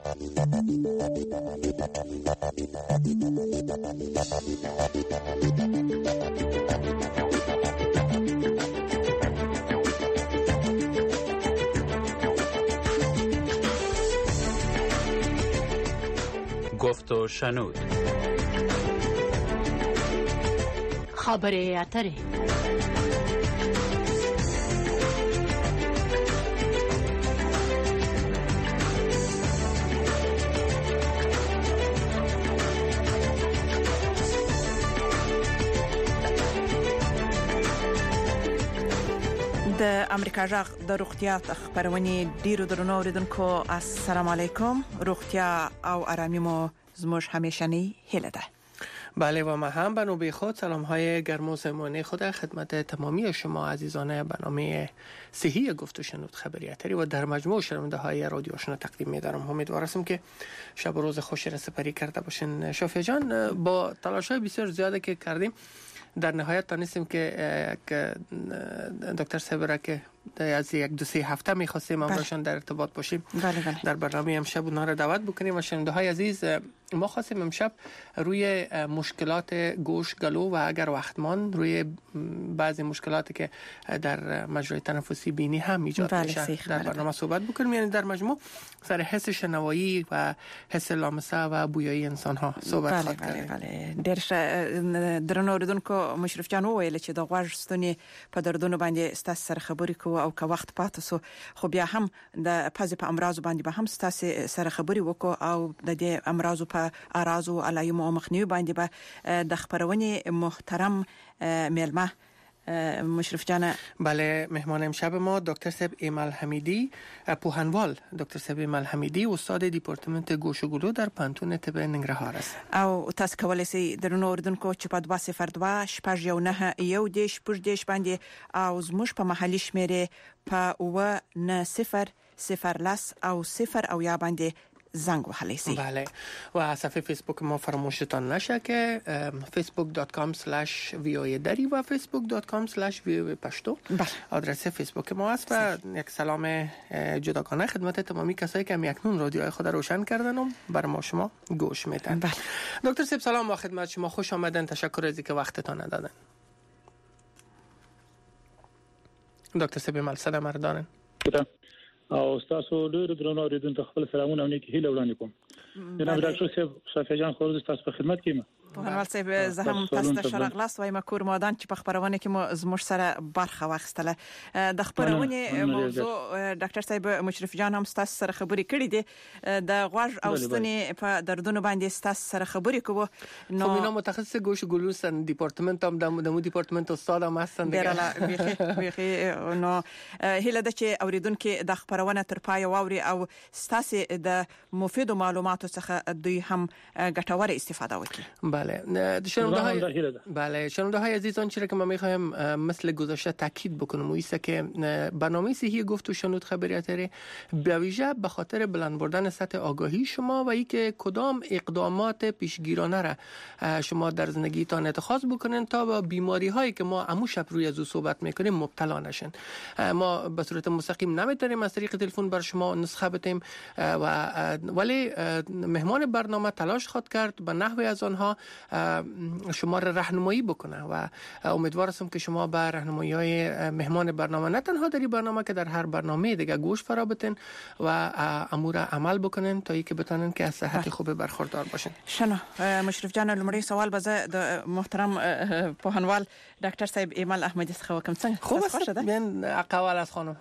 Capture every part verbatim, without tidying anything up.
گفت و شنود. خبر اتره. د امریکا جغ د روغتیا خبرونه ډیرو درنو اوریدونکو السلام علیکم. روغتیا او آرامی مو زموږ همیشنی هیله ده. بله و ما هم به نوبه خود سلام های گرم و صمیمانه خود خدمت تمامی شما عزیزان برنامه صحی گفت و شنود خبریاتری و در مجموع شنونده های رادیو آشنا تقدیم می‌دارم. امیدوارم که شب و روز خوشی را سپری کرده باشین. شافیه جان، با تلاش‌های بسیار زیاده که کردیم در نهایت تانستیم که دکتر صاحب را که از یک دو سه هفته می‌خواستیم امروزشان در ارتباط باشیم. بله بله. در برنامه امشب اونها را دعوت بکنیم و شنونده های عزیز، ما خواستیم امشب روی مشکلات گوش گلو و اگر وقتمان روی بعضی مشکلاتی که در مجرای تنفسی بینی هم ایجاد بله میشه سیخ. در بله برنامه بله. صحبت بکنیم. یعنی در مجموع سر حس شنوایی و حس لامسه و بویایی انسان ها صحبت بله خواهد بله کردیم. بله. ډیر درنو اوریدونکو مشرف جان وویل چې د غوږ ستوني په دردونو باندې ستاسو سره خبرې کوو او که وخت پاتې سو خو بیا هم د پزې په امراض باندې به هم ستاسو سره خبرې وکړو او د دې امراض په اراض او علایم او مخنیوي باندې به د خبرونې محترم میلمه مشرف جان. بله، مهمان امشب ما دکتر صاحب ایمل حمیدی، پوهنوال دکتر صاحب ایمل حمیدی، استاد دیپارتمنت گوش و گلو در پانتون طب ننګرهار است. او تاسو کولی شئ درنو اوریدونکو چې په دوه صفر دوه شپږ یو نه یو دیش پوج دیش باندې او زموږ په محلي شمیرې په و نه صفر صفر لاس او صفر او یا باندې زنگ وهلی سی. بله، و صفحه فیسبوک ما فراموشتان نشه که facebook dot com slash voa دری و facebook dot com slash voa پشتو آدرس فیسبوک ما است. و یک سلام جداگانه خدمت تمامی کسایی که اکنون رادیوهای خود روشن کردن و بر ما شما گوش میدن. بله. دکتر صاحب سلام و خدمت شما، خوش آمدن. تشکر از اینکه وقتتان دادن. دکتر صاحب مل سلام مردان. او تاسو ډېر درنو اوریدونکو خپل سلامونه او نیکی هیله وړاندې کوم. جناب ډاکټر صاحب صافی جان خو تاسو په خدمت کې یم. پوهنوال صاحب زه هم تاسو ته شرغلاس وایم کور مادان چې په خبرونه کې مو زموږ سره برخه واخیستله. د خبرونه موضوع ډاکټر صاحب مشرف جان هم تاسو سره خبرې کړې دي د غوږ او ستوني په دردونو باندې تاسو سره خبرې کوو. نو اینا متخصص گوش و گلو سن، دیپارتمنت هم دمو دیپارتمنت استاد هم هستن دیگه. بیخي بیخي نو هیله ده چې اوریدونکو د خبرونه تر پای واوري او تاسو د مفیدو معلوماتو څخه دوی هم ګټوره استفاده وکړي. بله شنونده های بله شنونده های عزیز، آنچه که ما میخوایم مثل گذشته تاکید بکنم و ایسته که برنامه صحی گفت و شنود خبریاتری به ویژه به خاطر بلند بردن سطح آگاهی شما و ای که کدام اقدامات پیشگیرانه را شما در زندگیتان اتخاذ بکنین تا به بیماری هایی که ما عمو شب روی از او صحبت میکنیم مبتلا نشین. ما به صورت مستقیم نمیتونیم از طریق تلفن بر شما نسخه بدیم و ولی مهمان برنامه تلاش خواهد کرد به نحوی از آنها شما را راهنمایی بکنه و امیدوار هستم که شما به راهنمایی مهمان برنامه نه تنها در این برنامه که در هر برنامه دیگه گوش فرا بتین و امور عمل بکنین تا اینکه بتونین که از صحت خوب برخوردار باشین. شنو مشرف جان، لومړی سوال به زه د محترم پوهنوال ډاکټر صاحب ایمل احمدی څخه وکم. څنګه خوب است؟ من اقوال از خانم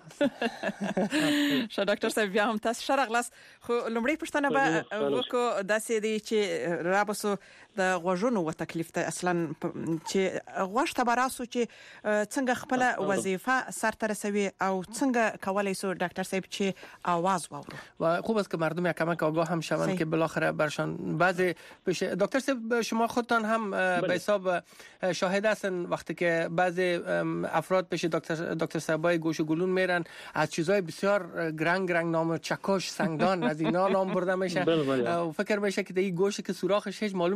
ش ډاکټر صاحب بیا هم تاسو شرغلاس خو لومړی پښتنه به وکړو داسې دی چې را بسو د غوږونو و تکلیف ته اصلا چې غوږ ته براسو چې څنګه خپل وظیفه سرته رسوي او څنګه کولای سو ډاکټر صاحب چې आवाज واورو. و خوب است که مردم یکم آگاه هم شوند که بالاخره برشان بعضی بشه. دکتر صاحب شما خودتان هم به حساب شاهد هستن وقتی که بعضی افراد پیش دکتر دکتر صاحبای گوش و گلون میرن از چیزای بسیار گرنگ گرنگ نام چکش سنگدان از اینا نام برده میشه و فکر میشه که این گوش که سوراخش هیچ معلوم نمیشه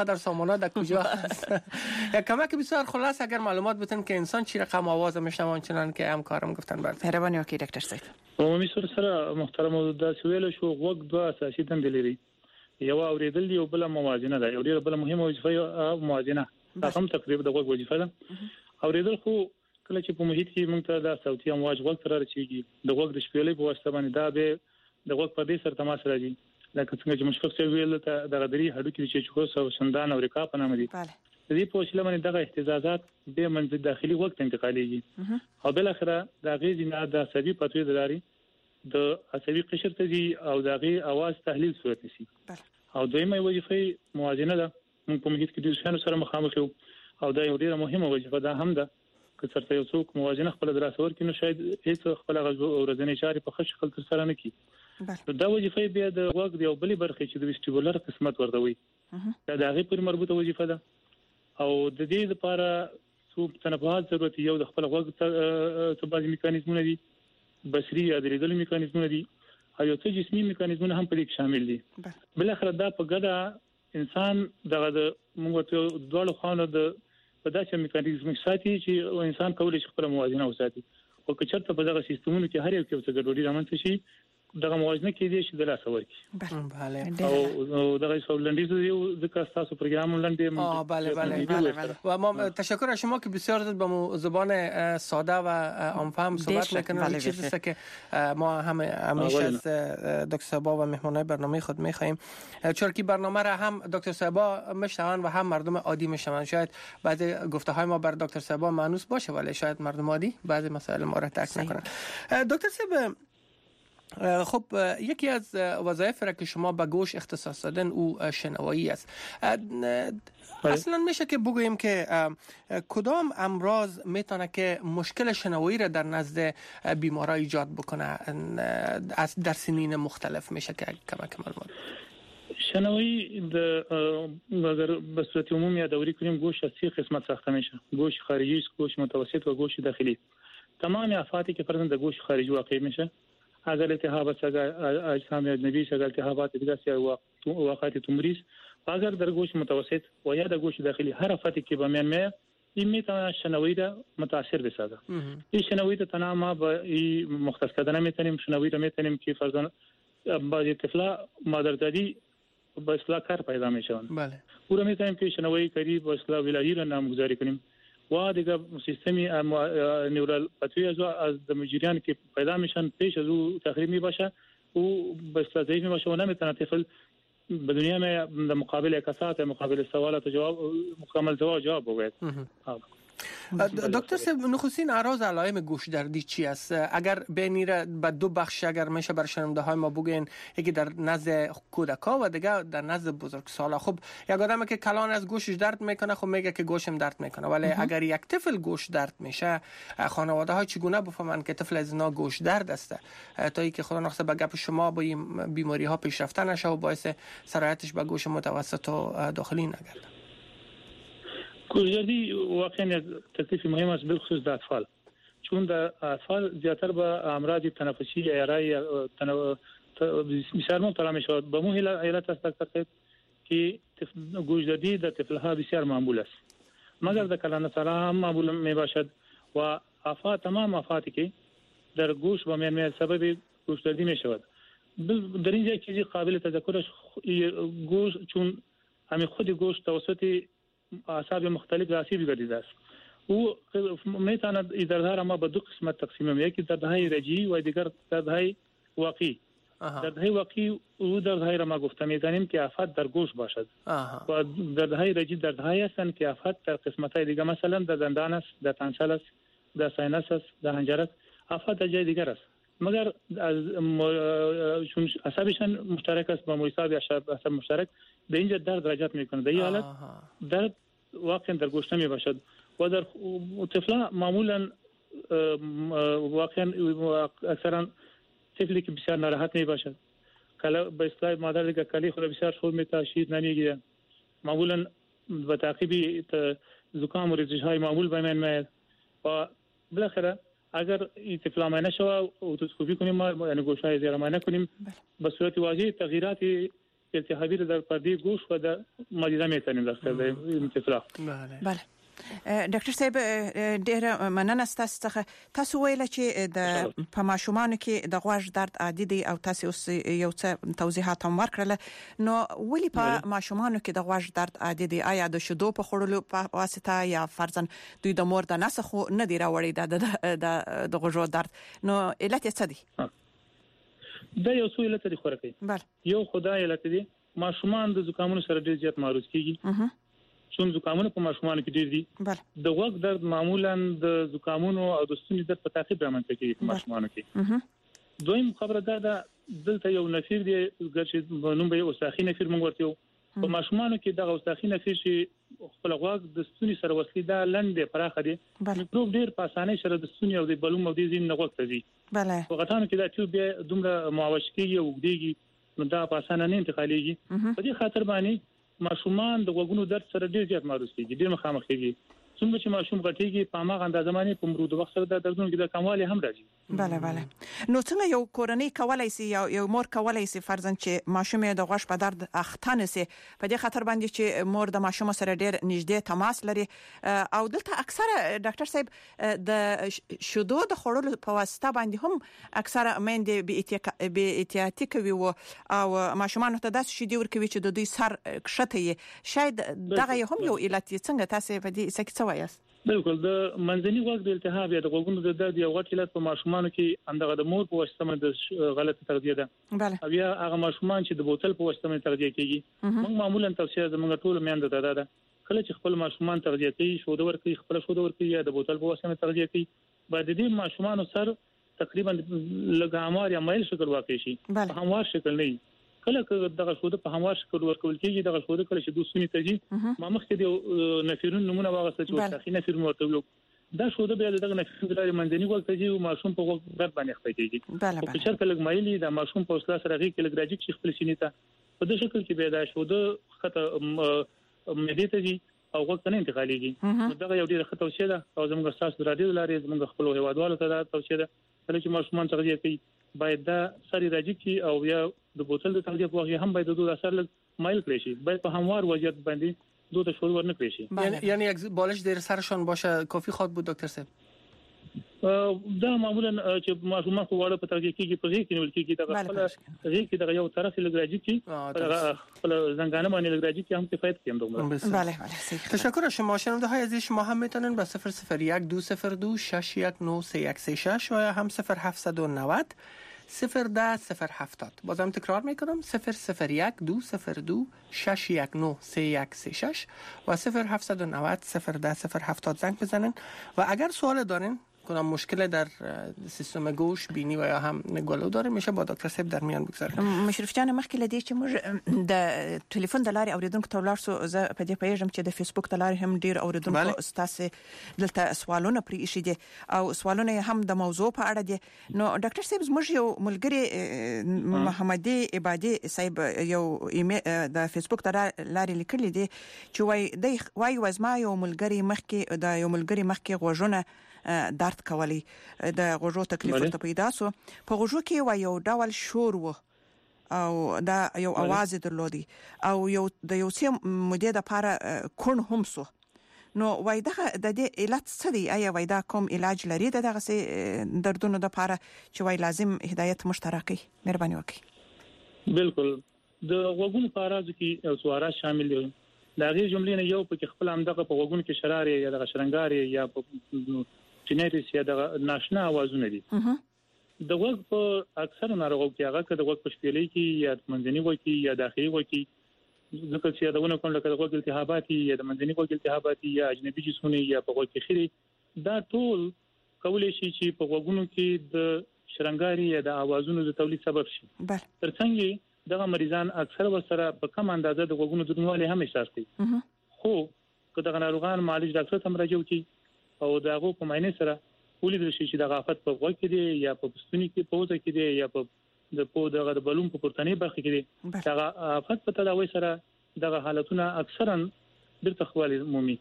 چقدر سامانه در کجا هست. یک کمک بسیار خلاص اگر معلومات بتن که انسان چی رقم آواز میشنوان چنان که همکارم گفتن برد. مهرباني وکي ډاکټر صاحب. عمومي سره سره محترم د سویل شو وګ دوه اساسي دندې لري. یو اوریدل دی او بل موازنه ده. یو ډیره بل مهمه وظیفه موازنه. هم تقریبا د وګ وظیفه ده. اوریدل خو کله چې په محیط کې موږ ته د صوتي امواج وګ تر رسیږي د وګ د شپېلې په واسطه باندې دا به د وګ په دې سره تماس راځي. لکه څنګه چې مشفق څه ویل ته د غدري هډو کې چې خو سو سندان او رکاب په نامه دي. د دې په وسیله باندې دغه اهتزازات به منځ داخلي وخت انتقاليږي او بل اخره د غیزي نه د عصبي پتوې دلاري د عصبي قشر ته دي او دغه اواز تحلیل صورت نشي او دویمه وظیفه موازنه ده. موږ په محیط کې د شانو سره مخامخ یو او دا یو ډیره مهمه وظیفه ده هم ده که سرته یو څوک موازنه خپل دراسه ورکړي نو شاید هیڅ خپل غوږ ورځنی چارې په ښه شکل تر سره نه کړي. دا وظیفه بیا د وګ دی او بلې برخه چې د ویسټیبولر قسمت ورته وي دا د هغه پر مربوطه وظیفه ده او د دې لپاره څو تنبؤات ضرورت یو د خپل وګ څه بعضي میکانیزمونه دي بصري یا د لیدلو میکانیزمونه دي او یو څه جسمي میکانیزمونه هم په دې شامل دي. بل اخر دا په ګډه انسان دغه د موږ ته دوه خانه د په داسې میکانیزم ساتي چې انسان کولی شي خپل موازنه وساتي او که چېرته په دغه سیستمونو کې هر یو کې څه ګډوډي رامنځته شي دغه موازنه کې دي چې د لاس ورکی. بله. او دغه سوالندیز یو ذکر تاسو پروگرام لاندې آه بله بله بله و ما تشکر از شما که بسیار زود با زبان ساده و عامفهم صحبت میکنید. چیزی است که ما هم همیشه از دکتر صاحبا و مهمانای برنامه خود میخواهیم چون که برنامه را هم دکتر صاحبا میشنون و هم مردم عادی میشنون. شاید بعضی گفته های ما بر دکتر صاحبا مانوس باشه ولی شاید مردم عادی بعضی مسائل ما را درک نکنند. دکتر صاحب خب یکی از وظایف را که شما به گوش اختصاص دادن او شنوایی است. اصلا میشه که بگوییم که کدام امراض میتونه که مشکل شنوایی را در نزد بیمارا ایجاد بکنه از در سنین مختلف میشه که کمک معلومات شنوایی د اگر به صورت عمومی یادوری کنیم گوش از سه قسمت ساخته میشه: گوش خارجی، گوش متوسط و گوش داخلی. تمام افعاتی که فرضاً در گوش خارجی واقع میشه اگر التهابات اجسام اجنبی اگر التهابات دیگه یا واقعات توموریز اگر در گوش متوسط و یا در گوش داخلی هر افعاتی که به میان میاد این میتونه شنوایی را متاثر بسازه. این شنوایی را تنها ما با مختص کردن میتونیم شنوایی را میتونیم که فرضاً بعضی طفلا مادرزادی با اصلاح کار پیدا میشون. بله. او را میتونیم که شنوایی کاری با اصلاح ولایی را نامگذاری کنیم. و دیگه سیستمی نیورال پتوی از از مجریان که پیدا میشن پیش از او تخریب میباشه او به ضعیف میباشه و نمیتونه طفل به دنیا میں مقابل کسات مقابل سوالات جواب مکمل جواب جواب بگوید. دکتر صاحب نخستین اعراض علائم گوش دردی چی است؟ اگر بینیره به دو بخش اگر میشه بر شنونده های ما بگین، یکی در نزد کودکا و دیگه در نزد بزرگسالا. خب یک آدمی که کلان از گوشش درد میکنه خب میگه که گوشم درد میکنه، ولی اگر یک طفل گوش درد میشه خانواده ها چگونه بفهمن که طفل از اینا گوش درد است تا اینکه خدا نخواست به گپ شما با این بیماری ها پیشرفته نشه و باعث سرایتش به گوش متوسط و داخلی نگرده؟ گوشدردی واقعا تکلیف مهم است بالخصوص در اطفال، چون در اطفال زیاتر به امراض تنفسی یا ارای بسیار مبتلا میشود. به مو علت است که گوشدردی در طفلها بسیار معمول است، مگر در کلان سرا هم معمول می باشد و افات تمام افاتی که در گوش و میان سبب گوشدردی می شود. در اینجا چیزی قابل تذکرش گوش، چون همین خود گوش توسط اعصاب مختلف آسیب گردیده است. او میتواند دردها ما به دو قسمت تقسیم کنیم، یکی دردهای رجعی و دیگر دردهای واقعی. دردهای واقعی او دردهای را ما گفته می‌دانیم که آفات در گوش باشد و دردهای رجعی دردهایی هستند که آفات در قسمت‌های دیگر، مثلا در دندان است، در تانسل است، در ساینس است، در حنجره است. آفات در جای دیگر است، مگر از چون اعصابشان مشترک است با مویساب یا اعصاب مشترک به اینجا درد رجعت میکنه. در این حالت درد واقعا در گوش نمی باشد و در طفلا معمولا واقعا اکثرا طفلی که بسیار ناراحت می باشد، کلا به اصطلاح مادر دیگه کلی خود بسیار شور میتا، شیر نمیگیره، معمولا به تعقیبی زکام و ریزش های معمول به من میاد و بالاخره اگر این طفل معاینه شود و اوتوسکوپی کنیم ما یعنی گوشهای زیر معاینه کنیم به صورت واضح تغییرات التهابی در پردی گوش و در مریضه میتونیم داشته باشیم انتفاخ. بله بله. ډاکټر صاحب ډېر مننه ستاسو څخه. تاسو ویل چې د په ماشومانو کې د غوږ درد عادي دی او تاسو اوس یو څه توضیحات هم ورکړل. نو ولې په ماشومانو کې د غوږ درد عادي دی؟ آیا د شیدو په خوړلو په واسطه یا فرضاً دوی د مور د نسخ نه دی راوړی د د غوږ درد؟ نو علت څه دی؟ دا یو څه علت دی خو راکې. بله. یو خدای علت دی ماشومان د زکامونو سره ډېر زیات معرض کیږي. چون زکامونه په ماشومانو کې ډېر دي. بله. د غوږ درد معمولا د زکامونو او د ستوني درد په تعقیب رامنځته کیږي په ماشومانو کې. دویم خبره دا ده دلته یو نفیر دی چې نوم به اوساخي نفیر موږ ورته یو په ماشومانو کې دغه اوساخي نفیر چې خپل غوږ د ستوني سره وصلي دا لنډه پراخه دي. میکروب ډېر په اسانۍ سره د ستوني او د بلوم او د زین نه غوږ ته ځي. بله. په غټانو کې دا چې بیا دومره معوج کیږي او وګړيږي نو دا په اسانه نه انتقالېږي. په دې خاطر باندې ماشومان د غوږونو درد سره ډېر زیات معرض کیږي، ډېر مخامخ کیږي. څنګه چې ماشوم غټيږي په هغه اندازه باندې په مرود وخت سره د دردونو کې د کموالی هم راځي. بله بله. نو څنګه یو کورنۍ کولای شي یا یو مور کولای شي فرضاً چې ماشوم د غوږ په درد اخته نشي په دې خاطر باندې چې مور د ماشوم سره ډېر نږدې تماس لري او دلته اکثره ډاکټر صاحب د شیدو د خوړلو په واسطه باندې هم اکثره مېندې به احتیاطي کوي او ماشومان ته داسې شیدې ورکوي چې د دوی سر کښته شاید دغه هم یو علت څنګه تاسو په دې څه بالکل د منځني غوږ د التهاب یا د غوږونو د درد یو غټ علت په ماشومانو کې اندغه د مور په واسطه باندې غلطه تغذیه ده. بله. او یا هغه ماشومان چې د بوتل په واسطه باندې تغذیه کیږي موږ معمولا توصیه زموږ ټول میاند ده ده کله چې خپل ماشومان تغذیه کوي شوده ورکوي خپل شوده ورکوي یا د بوتل په واسطه باندې تغذیه کوي باید دې ماشومان سره تقریبا لګامار یا مایل شکل واقع شي. هموار شکل نه کله کله دغه شوده په هموار شکل ورکول کیږي. دغه شوده کله چې دوسونی ته ځي ما مخکې د نفیرون نمونه واغسته چې وساخي نفیر ورته ویو دا شوده بیا دغه نفیر د منځني غوږ ته ځي او ماشوم په غوږ درد باندې خپل کیږي. په چېر کله مایلی د ماشوم په وسله سره غي کله ګراجی چې خپل سینې ته په دې شکل کې بیا دا شوده خطه مېدې ته ځي او غوږ ته نه انتقالېږي. دغه یو ډیره خطه توصیه ده او زموږ استاد رادیو لاري زموږ خپل هیوادوالو ته دا توصیه ده کله چې ماشومان تغذیه کوي باید دا سری راځي چې او یا د بوتل د تغذیه په وخت هم باید د دوه اثر لږ مایل کړی شي باید په هموار وضعیت باندې دوه شور ورنه کړی شي. یعنی یعنی یک بالش در سرشان باشه کافی خود بود دکتر صاحب. دا معمولا چې ماشومان خو واړه په تغذیه کې په کې نیول کېږي دغه خپل غي کې دغه یو طرف لږ راځي چې خپل زنګانه باندې لږ راځي چې هم کفایت کوي دومره. بله بله. تشکر از شما. شنونده های عزیز شما هم میتونن با صفر صفر یک دو صفر دو شش یک نه سه یک سه شش و هم صفر هفت نه صفر صفر ده صفر هفتاد بازم تکرار میکنم صفر صفر یک دو صفر دو شش یک نه سه یک سه شش و صفر هفت نه صفر صفر ده صفر هفتاد زنگ بزنن و اگر سوال دارین کنم مشکل در سیستم گوش بینی و یا هم گلو داره میشه با دکتر صاحب در میان بگذاریم. مشرف جان مخکې لدی چې موږ د ټلیفون د لارې اوریدونکو ته ولاړ سو زه په دې پیژم چې د فیسبوک د لارې هم ډیر اوریدونکو استاسه دلته سوالونه پرې ایشي دي او سوالونه هم د موضوع په اړه دي. نو ډاکټر صاحب موږ یو ملګری محمدي عبادي صاحب یو د فیسبوک د لارې لیکلی دي چې وای د وای وزما یو ملګری مخکې د یو ملګری مخکې غوژونه درد کولی د غوږو تکلیف ورته پیدا سو په غوږو کې و یو ډول شور و او دا یو आवाज درلودي او یو د یو څه مودې د لپاره کون هم سو. نو وای دا د دې علت څه دی؟ آیا وای دا کوم علاج لري دغه سي دردونو د لپاره چې وای لازم هدایت مشترکي مهرباني وکړئ. بالکل د غوږونو په راز کې سوارا شامل دي. دا غي جملې نه یو په خپل همدغه په غوږونو کې شراري یا د شرنګاري یا په جنریس یا د ناشنا आवाजونه دي. د غوږ په اکثر ناروغو کې هغه د غوږ په شپېلې کې یا منځني غوږ کې یا داخلي غوږ کې ځکه چې دا ونه کوم لکه د غوږ التهابات یا د منځني غوږ التهابات یا اجنبي جسمونه یا په غوږ کې خري دا ټول کولای شي چې په غوږونو کې د شرنګاري یا د आवाजونو د تولید سبب شي. ترڅنګ دغه مریضان اکثر وسره په کم اندازه د غوږونو دروندوالی هم احساس کوي. خو که د ناروغان معالج ډاکټر ته مراجعه وکړي او داغه په معنی سره ولیدل شي چې د غافت په غوږ کې دی یا په پستونی کې پوزه کې دی یا په د په دغه د بلوم په پورتنی برخه کې دی دغه غافت په تداوی سره دغه حالتونه اکثرا د تخوالي مومي.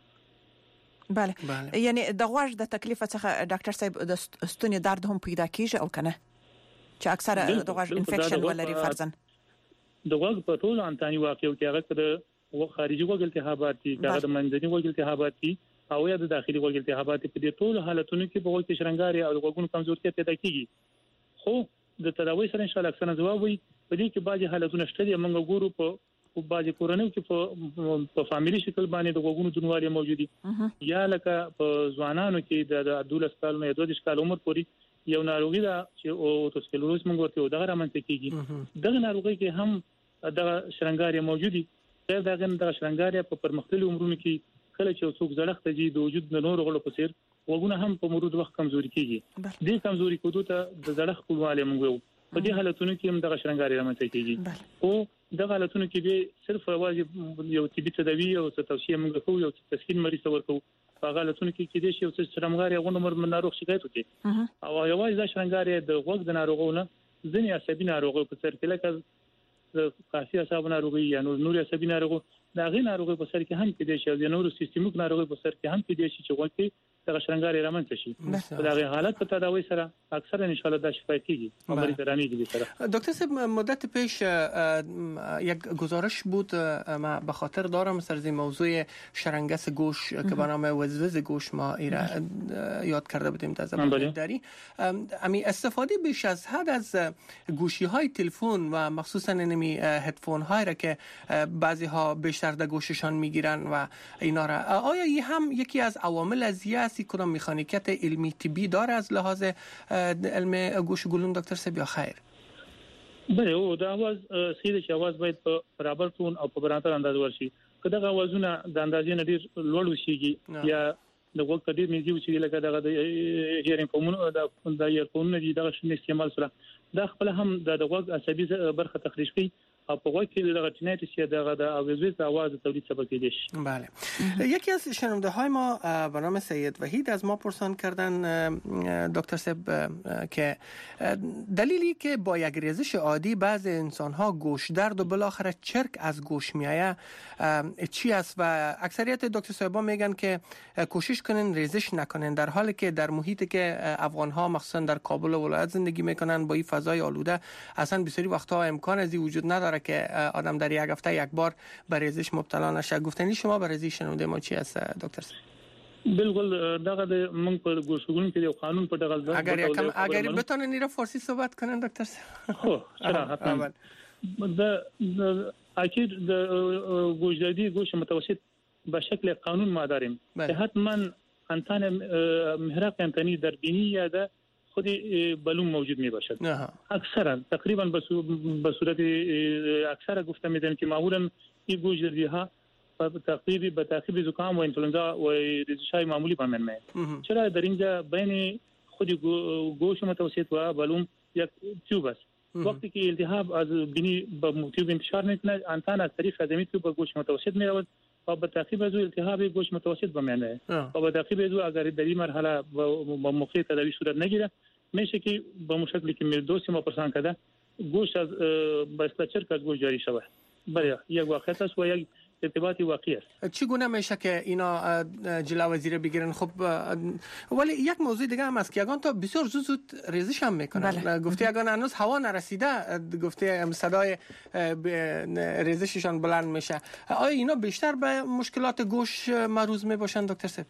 بله. یعنی د غوږ د تکلیف څخه ډاکټر صاحب د ستوني درد هم پیدا کیږي او کنه چې اکثره د غوږ انفیکشن ولري فرضاً. د وګ په ټول انتاني واقعو کې هغه کده و خارجي وګ التهابات دي هغه د منځني وګ التهابات دي او یا د داخلي وګ التهابات په دې ټول حالتونو کې په وګ کې شرنګاري او وګونو کمزورتیا پیدا کیږي خو د تداوی سره ان شاء الله اکثر جواب وي په دې کې بعضي حالتونه شته دي موږ ګورو په او بعضي کورنۍ کې په په فاميلي شکل باندې د وګونو جنواري موجودي یا لکه په ځوانانو کې د دولس کال نه دوه کال عمر پورې یو ناروغي ده چې او توسکلوز موږ ورته دغه رامنځته کیږي دغه ناروغي کې هم د شرنګاري موجودي دا دغه د شرنګاري په پرمختللي عمرونو کې کله چې څوک زړښت دي د وجود د نور غړو په څیر وګونه هم په مرود وخت کمزوري کیږي دې کمزوري کېدو ته د زړښت کولواله موږ په دې حالتونو کې هم د شرنګاري رامنځته کیږي او دغه حالتونو کې به صرف واجب یو طبي تداوی او توصيه موږ کوو یو تسکین مریض ورکو په حالتونو کې کې د شی او شرنګاري غو نمبر ناروغ شکایت وکړي او یوازې د شرنګاري د غوږ د ناروغونو ځینې عصبي ناروغي په سر کې لکه د قافیه عصب ناروغي یا نور عصبي ناروغي دا غي ناروغي په سر کې هم کې د شی د نور سیستمیک ناروغي په سر کې هم کې د شی چې غوږ د شرنګاري رامنځته شي دا غي حالت په تداوی سره اکثر ان شاء الله دا شفا کیږي مریض رانیږي سره دکتر صاحب مدت پیش یک گزارش بود ما به خاطر دارم سر زی موضوع شرنگس گوش که به نام وزوز گوش ما ایرا یاد کرده بودیم در زبان دری امی استفاده بیش از حد از گوشی های تلفن و مخصوصا نمی هدفون های را که بعضی ها بیشتر در گوششان میگیرن و اینا را آیا این هم یکی از عوامل ازیه کدام مکانیکت علمی طبی داره از لحاظ علم گوش گلون دکتر صاحب یا خیر؟ بله او د आवाज سیده چې आवाज باید په برابر ټون او په برابر انداز ورشي کله دا आवाजونه د اندازې نه ډیر لوړ وشيږي یا د وګ کډیر نږدې وشي لکه دغه د هیرینګ فومونو د د ایرفون نه دغه شنه استعمال سره دا خپل هم د وګ عصبي برخه تخریش کوي او په وګ کې دغه تینایتس یا دغه د اوازوي आवाज تولید سبب کیږي. بله یکی از شنونده های ما به نام سید وحید از ما پرسان کردن دکتر صاحب که دلیلی که با یک ریزش عادی بعض انسان ها گوش درد و بالاخره چرک از گوش میآید چی است و اکثریت دکتر صاحبا میگن که کوشش کنین ریزش نکنین در حالی که در محیطی که افغان ها مخصوصا در کابل و ولایت زندگی میکنن با این فضای آلوده اصلا بسیاری وقتها امکان ازی وجود نداره که آدم در یک هفته یک بار به ریزش مبتلا نشه. گفتنی شما برای ریزش شنونده ما چی است دکتر صاحب؟ بالکل دغه د موږ په ګوښګون کې یو قانون په دغه ځای اگر یکم اگر بتونن ایرا فارسی صحبت کنن دکتر صاحب خو حتما د اکید د ګوشدادي ګوش متوسط به شکل قانون ما داریم که حتما انسان محرق انتنی در بینی یا در خود بلوم موجود می باشد اکثرا تقریبا به صورت اکثر گفته میدن که معمولا این گوشدادی ها تقریبی به تعقیب زکام و انفلوئنزا و ریزش‌های معمولی به من میاد چرا در اینجا بین خود گوش متوسط و بلوم یک تیوب است وقتی که التهاب از بینی به تیوب انتشار میکنه انسان از طریق ادمی تیوب به گوش متوسط میرود و به تعقیب از التهاب گوش متوسط به من میاد و به تعقیب از اگر در این مرحله با موقع تداوی صورت نگیره میشه که به مشکلی که می دوست ما پرسان کرده گوش از به استچرک از گوش جاری شود بله یک واقعیت است و یک ارتباطی واقعی است. چگونه میشه که اینا جلو زیر بگیرن؟ خب ولی یک موضوع دیگه هم است که اگان تا بسیار زود زود ریزش هم میکنن. بله. گفته اگان هنوز هوا نرسیده گفته صدای ریزششان بلند میشه. آیا اینا بیشتر به مشکلات گوش معروض میباشن دکتر صاحب؟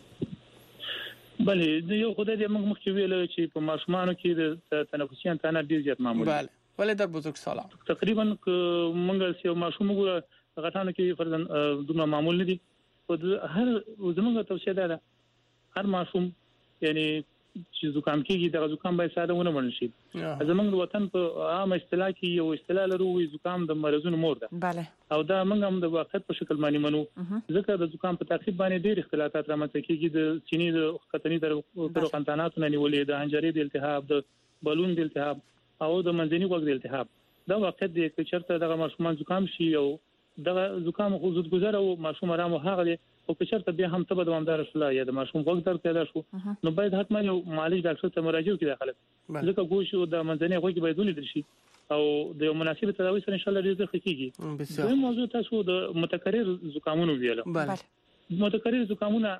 بله یو خدای دې موږ مخکې ویل چې په ماشومانو کې د تنفسي انتانه ډیر زیات معمول بله ولی در بزرگسالان تقریبا موږ یو ماشوم وګوره غټانو کې فرضاً دومره معمول نه دي او هر زموږ توصیه ده هر ماشوم یعنی چې زکام کېږي د زکام باید ساده ونه منل شي زموږ د وطن په عام اصطلاح کې یو اصطلاح لرو وي زکام د مرزونو مور ده بله او دا موږ هم د واقعیت په شکل باندې منو ځکه د زکام په تعقیب باندې ډېر اختلافات رامنځته کېږي د سینې د خطرني درو قنطاناتو نه نیولې د حنجرې د التهاب د بلون د التهاب او د منځني غوږ د التهاب دا واقعیت دی چې چرته دغه ماشومان زکام شي او دغه زکام خو زود گذر او ماشوم آرام هغه دی او که چرته بیا هم ته به دوامدار شولا یا د ماشوم غوږ درد پیدا شو نو باید حتما یو معالج ډاکټر ته مراجعه وکړي داخله ځکه ګوش او د منځني غوږ باید ولیدل شي او د یو مناسب تداوی سره ان شاء الله ډیر ښه کیږي دا موضوع تاسو د متکرر زکامونو ویل بله متکرر زکامونه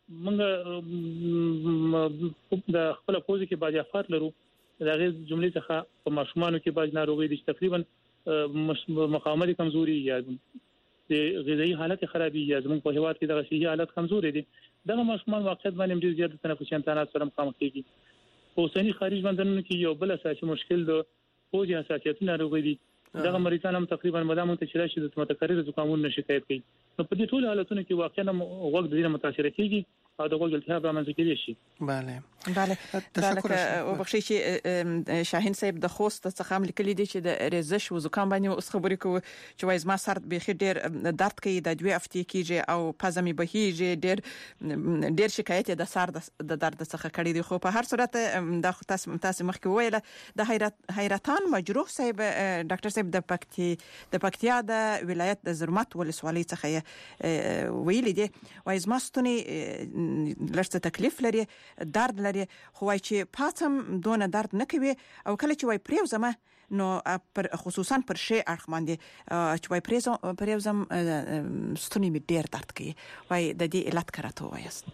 موږ د خپل پوزې کې باج افات لرو دا غي جملې څخه په ماشومانو کې باج ناروغي دي تقریبا مقاومت کمزوري یا د غذایی حالت خرابي یا زموږ په هیواد کې د غذایی حالت کمزوري دي دا ماشومان واقعیت باندې ډېر زیات تنفسي امتحانات سره مخامخ کیږي اوسنی خارج بندرونو کې یو بل اساسي مشکل د پوزي حساسیت ناروغي دي دا مریضان هم تقریبا مدام منتشره شي د متکرر زکامونو شکایت کوي نو په دې ټول حالتونو کې واقعا وګړي د دې متاثر کیږي او د وګړي التهاب رامنځته کېږي شي bale bale تشکر او بخښي چې شاهین صاحب د خوست څخه هم لیکلي دي چې د رزش او زکام باندې اوس خبرې کوي چې وایي ما سر به ډېر درد کوي د دوی افتي کیږي او پزمي بهيږي ډېر ډېر شکایت د سر د درد څخه کړي دي خو په هر صورت د تاسو تاسو مخکې ویله د حیرت حیرتان مجروح صاحب ډاکټر صاحب د پکتي د پکتیا د ولایت د زرمت ولسوالۍ څخه ویلي دي وایي زما ستونی لږ تکلیف لري درد لري خو وايي چې پاتم دونه درد نه کوي او کله چې وای پریوزم نو پر خصوصا پر شی اړخ باندې چې وای پریزم پریوزم ستونی می ډیر درد کوي وای د دې علت کراته وایست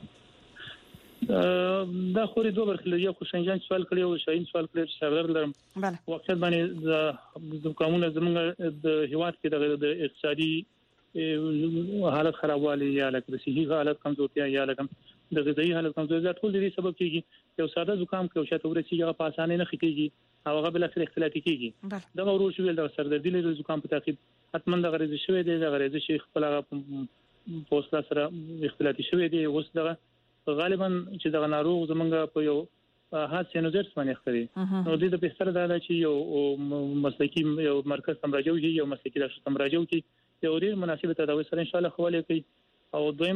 دا خوري دوه برخه یو خو شنجان سوال کړی او شاین سوال کړی چې سره لرم بله وخت باندې د قانون زموږ د هیواد کې د اقتصادي حالت خرابوالی یا لکه د صحي حالت کمزورتیا یا لکه د غذایی حالت کمزورتیا ټول دې سبب کیږي یو ساده زکام کې او شاته ورسي هغه په اسانه نه خکېږي او هغه بل اخر اختلافي کیږي دا ورو شویل د سردردي له زکام په تعقیب حتما د غریزه شوی دی د غریزه شي خپل پوسټ سره اختلافي شوی دی اوس دا غالبا چې د ناروغ زمونږ په یو حادثه نظر باندې خوري نو دې د بهتر دا چې یو مسلکی یو مرکز تمراجو یو مسلکی د تمراجو کې یو ډیر مناسبه تداوی سره ان شاء الله خواله کوي او دویم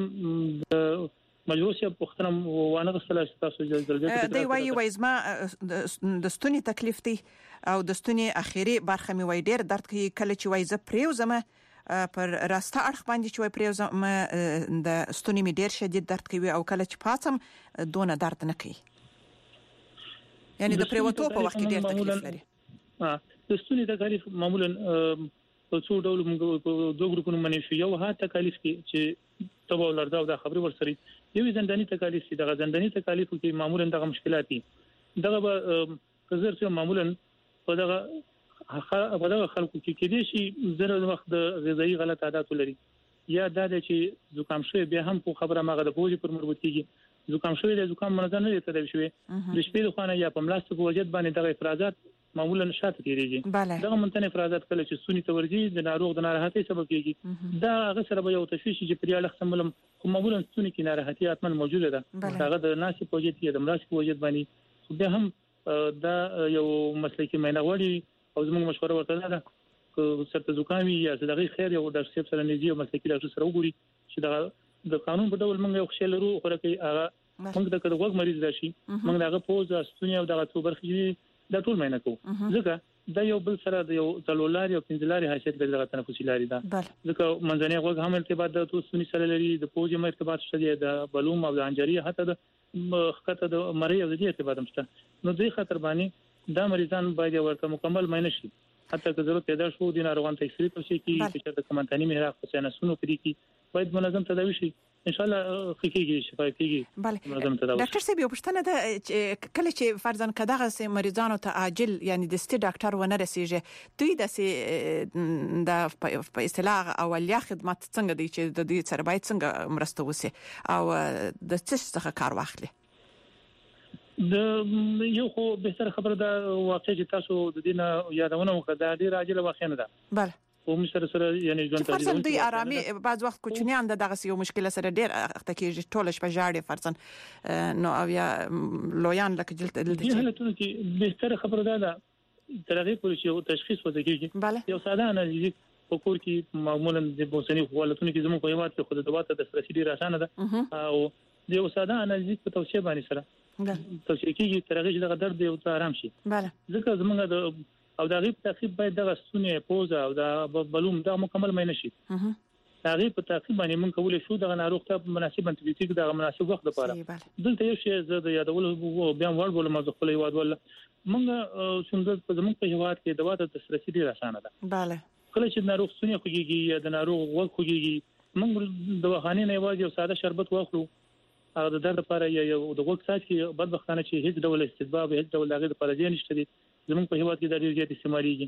مجلوسه پختنه وانه غسل تاسو جلجلته دی وایي وایي زما د ستوني تکلیف دی او د ستوني اخیری برخه می وای ډیر درد کوي کله چې وای ز پریوزم پر راسته اړخ باندې چې وای پریوزم د ستوني می ډیر شدید درد کوي او کله چې پاتم دونه درد نه کوي یعنی د پریوتو په وخت کې ډیر تکلیف لري ها د ستوني تکلیف معمولا په څو ډول موږ په دوه ګروپونو باندې شو یو ها تکلیف کې چې تبو لردا او د خبري ورسري یو زنداني تکلیف چې د زنداني تکلیف کې معمولا دغه مشکلات دي دغه به کزر چې معمولا په دغه په دغه خلکو کې کې دي چې زره وخت د غذایی غلط عادت لري یا دا چې زکام شوی بیا هم په خبره ماغه د بوج پر مربوط کیږي زکام شوی د زکام منځ نه تداوي شوی د شپې خانه یا په ملاستیک وجد باندې دغه افرازات معمولا شاته تیریږي دغه منتنه افرازات کله چې سونی تورځي د ناروغ د ناراحتي سبب کیږي دا هغه سره به یو تشویش چې پریاله خصملم خو معمولا سونی کې ناراحتي اتمن موجوده ده هغه د ناسي پوجت یا د ملاستیک وجد باندې بیا هم دا یو مسلکی مینغوړي او زموږ مشوره ورته ده چې سرته زکامي یا دغه خیر یو د سیب سره نږدې او مسلکی ډاکټر سره وګوري چې دا د قانون په ډول موږ یو خشل لرو خو راکې هغه موږ د کډه وګ مریض راشي موږ دغه پوز استونی او دغه څو برخې دا ټول مینه کوو ځکه دا یو بل سره د یو تلولاري او پنځلاري حیثیت لري دغه تنفسي لاري ده ځکه منځنی غوږ هم ارتباط د توسونی سره لري د پوز هم ارتباط شته د بلوم او د انجری حتی د خطه د مری او د دې ارتباط هم شته نو دوی خطر باندې دا مریضان باید ورته مکمل مینه شي حتی که ضرورت پیدا شو د ناروغان تکثیر توشي کی چې د کمنټانی مهراق په سنسونو پرې کی باید منظم تداوي شي ان شاء الله خکېږي شفای کېږي منظم تداوي ډاکټر صاحب یو پښتنه ده کله چې فرضاً کداغه سي مریضانو ته عاجل یعنی د ستې ډاکټر ونه رسیږي دوی د سي د په اصطلاح اولیا خدمات څنګه دي چې د دې سره باید څنګه مرسته وسی او د څه څخه کار واخلي د یو خو به سره خبره ده واقع چې تاسو د دینه یادونه وکړه د ډیر عاجل واقع نه ده بله او مشر سره یعنی ژوند ته فرضاً دوی آرامي بعض وخت کوچنیان دغه یو مشکل سره ډیر اخته کېږي ټول شپه جاړي فرضاً نو او یا لویان لکه جلد دلته حالتونه کې به سره خبره ده ترغیب کوي چې تشخیص وځي یو ساده انالیز په کور کې معمولا د بوسنی حالتونو کې زموږ په هیواد کې خود د واته د سرسي ډیر اسانه ده او د یو ساده انالیز په توصیه باندې سره توصیه کېږي ترغیب دغه درد یو آرام شي بله ځکه زموږ د او دا غیب تعقیب باید دغه سونه پوزه او دا بلوم دا مکمل مې نشي دا غیب په تعقیب باندې مونږ کولای شو دغه ناروغ ته مناسب انټيبیوټیک دغه مناسب وخت لپاره دلته یو شی زه د یادول بیا ور بوله ما خپل یواد ول مونږ څنګه په زموږ په هیواد کې دوا ته تسرسي ډیر اسانه ده bale کله چې ناروغ سونه خوږي یا د ناروغ وګ خوږي مونږ دواخانه نه یوازې یو ساده شربت واخلو او د درد لپاره یو د وګ سات کې بدبختانه چې هیڅ ډول استجابه هیڅ ډول هغه لپاره ځای نشته دي زموږ په هیواد کې د ډیر زیات استعماليږي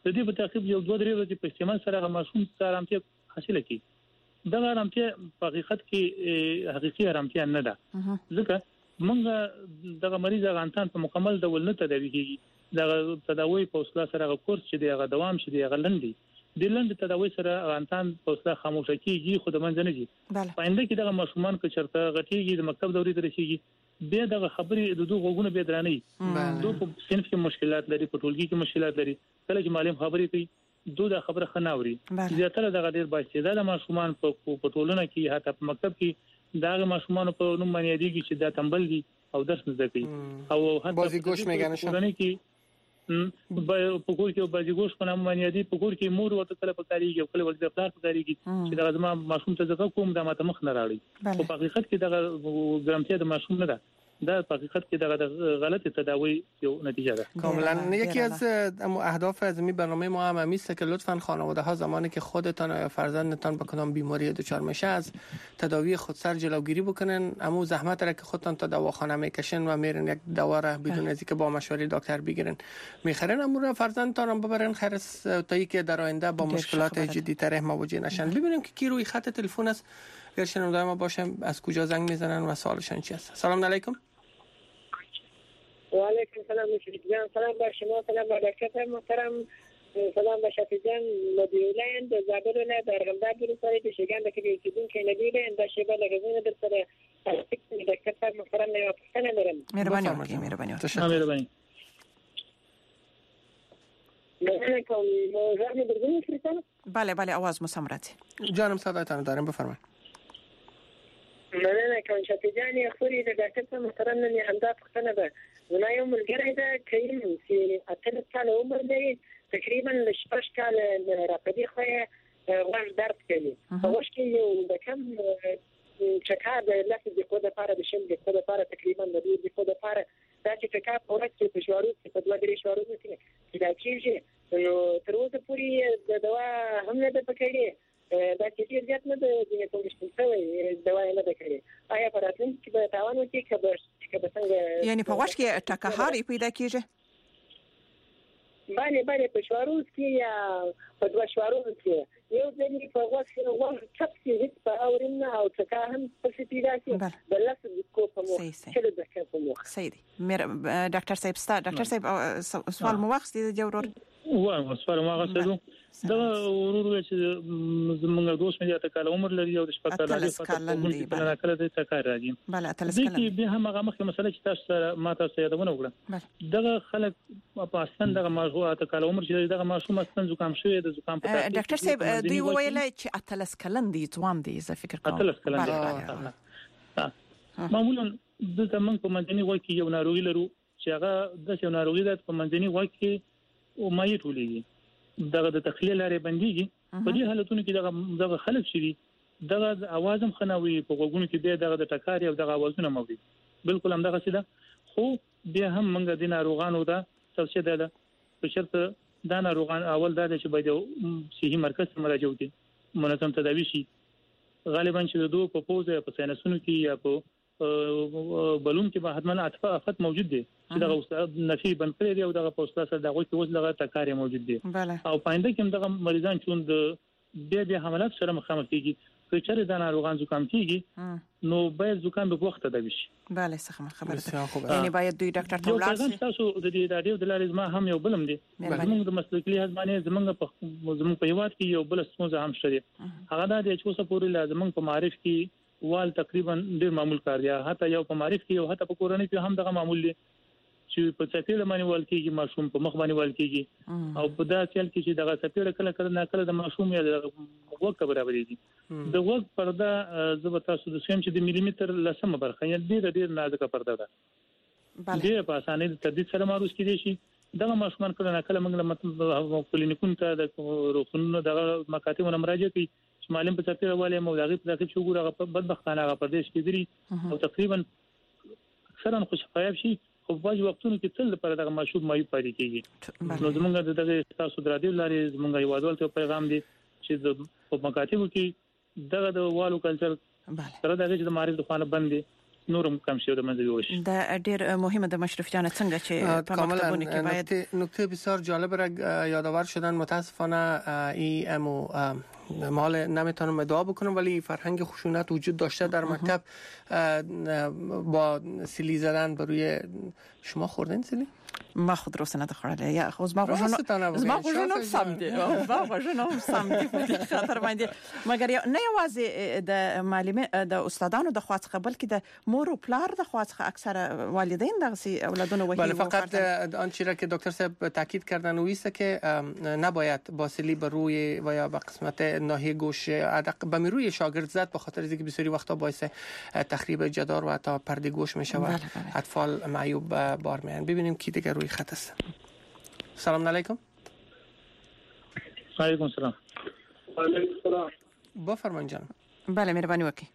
د دې په تعقیب یو دوه درې ورځې په استعمال سره هغه ماشوم ته آرامتیا حاصله کی دا آرامتیا په حقیقت کې حقيقي آرامتیا نه ده ځکه موږ دغه مریض غانتان په مکمل ډول نه تداوي کیږي دغه تداوی په وسیله سره هغه کورس چې دغه دوام شي دغه لندي د لند تداوی سره غانتان په وسیله خاموش کیږي خو د منځ نه دي پاینده کې دغه ماشومان که چرته غټيږي د مکتب دوري ته رسیږي به دغه خبرې د دوه غوګونه به درانه دوه په صنف کې مشکلات لري په ټولګي کې مشکلات لري کله چې معلم خبرې کوي دوه د خبره خناوري زیاتره دغه ډیر بااستعداد ماشومان په ټولنه کې حتی په مکتب کې دغه ماشومان په نوم باندې دیږي چې دا تنبل دي او درس نه کوي او حتی بازی گوش میگن شون په کور کې بازی ګوش په نامه باندې دی په کور کې مور ورته کله په کاریږي او کله ورته پلار په کاریږي چې دا زما ماشوم ته ځکه کوم د ماته مخ نه راړي په حقیقت کې دا ګرامتیا د ماشوم نه ده دا په حقیقت کې دا غلط تداوی یو نتیجه ده کاملا یکی از اهداف از این برنامه ما هم همیست که لطفاً خانواده ها زمانی که خودتان یا فرزندتان به کدام بیماری دچار میشه از تداوی خودسر جلوگیری بکنن اما زحمت را که خودتان تا دواخانه میکشن و میرن یک دوا را بدون از اینکه با مشوره دکتر بگیرن میخرن اما فرزندتان هم ببرن خرس تا اینکه در آینده با مشکلات جدی تر مواجه نشن. ببینیم که کی روی خط تلفن است اگر شنونده ما باشم از کجا زنگ میزنن و سوالشان چی است. سلام علیکم. و علیکم سلام مشرف جان، سلام بر شما، سلام بر دکتر محترم، سلام بر شفیع جان مدیرلند زابر نه در غلبه برسالی به شگان که بیسیدون که ندیدن در شبه لغزین در سر دکتر محترم نیافتن دارم. مهربانی آمدی، مهربانی آمدی. مهربانی. مهربانی کن موضوع بردون فرستم؟ بله بله آواز مسامراتی. جانم صدایتان دارم بفرمایید. مننه کوم چې ځانې خوري د ډاکټر محترم نه همدا پښتنه ده نو یو ملګری ده کین چې اته کال عمر لري تقریبا شپږ کال راپدې خو غوږ درد کوي په وښ کې یو د کم چکا د لاسې د کوده لپاره د شل د کوده لپاره تقریبا د دې د کوده لپاره دا چې چکا په ورځ کې په شوارو کې په دوه درې شوارو کې چې دا کېږي نو تر اوسه پورې د دوا هم نه ده پکړې دا چې ډیر زیات نه د دې کوم څه دوا نه ده کړې آیا په راتلونکي کې به تاوان وکړي کبه کبه څنګه یعنی په واش کې ټکهار پیدا کیږي باندې باندې په شوارو کې یا په دوه شوارو کې یو ځینې په واش کې واه چپسي هیڅ په اورین او څنګه هم په پیدا کې بل څه د کو په مو چې د ښه په مو سیدی ډاکټر صاحب ستا ډاکټر صاحب سوال مو وخت دي جوړور واه سوال مو وخت دي دا ورور چې زمونږ دوست مې ته کال عمر لري او د شپږ کال لري په نه کله د تکار راځي بله اتلس کال دي به هم هغه مخکې مسله چې تاسو ما تاسو یادونه وکړه دغه خلک په اصل دغه موضوع ته کال عمر چې دغه ماشوم اصلا زکام شوی د زکام په ډاکټر صاحب دوی ویل چې اتلس کلن دي ځوان دي زه فکر کوم اتلس کلن دي معمولا د تمن په منځني وخت کې یو ناروغي لرو چې هغه د یو ناروغي د په منځني وخت کې او مایټ ولېږي دغه د تخلیل لري بنديږي په دې حالتونو کې دغه دغه خلک شي دغه اوازم خنوي په وګونو کې به دغه د ټکار او دغه اوازونه موجود بالکل هم دغه څه ده خو بیا هم موږ د ناروغانو دا توصيه ده په شرط دا ناروغان اول دا چې باید صحي مرکز ته مراجعه وکړي منظم تداوي شي غالبا چې د دوه په پوزه په سینسونو کې یا په بلون کې به حتماً اطفاء افت موجود دي چې دغه نفي بند کړی دی او دغه پوسټه سره دغه کې اوس دغه تکارې موجود دي او پاینده کې دغه مریضان چې د بیا بیا حملات سره مخامخ کیږي چې چېرې د ناروغان زکام کیږي نو باید زکام په وخت تداوي شي bale څه خبره ده یعنی باید دوی ډاکټر ته ولاړ شي تاسو د دې رادیو د لارې ما هم یو بلم دي زموږ د مسلکي ځمانه زموږ په زموږ په یوات کې یو بل څه هم شته هغه د چې اوسه پورې لازم په معرف کې وال تقریبا ډیر معمول کار دی حتی یو په معرف کې یو حتی په کورنۍ کې هم دغه معمول دي چې په سفیر باندې ول کېږي ماشوم په مخ باندې ول کېږي او په دا چل کې چې دغه سفیر کله کله نه کله د ماشوم یا د وګ برابرېږي د وګ پرده زبر تاسو د سیم چې د ملي متر لسمه برخه یې ډیر ډیر نازکه پرده ده دې په اسانه د تدید سره ماروس کېږي شي دغه ماشومان کله نه کله موږ مطلب کلینیکونو ته د روغتونونو دغه مکاتبونو مراجعه کوي چې معلم په سفیر والے مولاغي په دغه چې وګوره بدبختانه هغه پردیش کې دي او تقریبا اکثرا خوشفایب شي خو په واجب وختونو کې تل پر دغه مشهور مایو پاتې کیږي نو زمونږ دغه تاسو درادي لاري زمونږ یوادول ته پیغام دی چې د په مکاتبو کې دغه د والو کلچر سره دغه چې د معرفت خانه بندي نورم کم شي د منځ وي. دا ډیر مهمه د مشرف جان څنګه چې په مکتبونو کې باید نکته بسیار جالب را یادآور شدن. متاسفانه این امو مال نمیتونم ادعا بکنم ولی فرهنگ خشونت وجود داشته در مکتب با سیلی زدن بر روی. شما خوردین سیلی؟ ما خود رو سنت خورده یا خود ما وجنو ما وجنو سامدی ما وجنو سامدی په خاطر باندې مګر نه یوازې د معلمه د استادانو د خواڅ قبل کې د مور او پلار د خواڅ اکثر والدین دغسي اولادونو وهي. بله فقط آنچه را که دکتر صاحب تاکید کردن و است که نباید با سیلی بر روی و یا به قسمت ناحیه گوش به روی شاگرد زد به خاطر اینکه بسیاری وقتا باعث تخریب جدار و حتی پرده گوش میشه و اطفال معیوب بار میان. ببینیم کی دیگه روی خط است. سلام علیکم. علیکم السلام. علیکم السلام. بفرمایید جان. بله مهرباني وکړئ.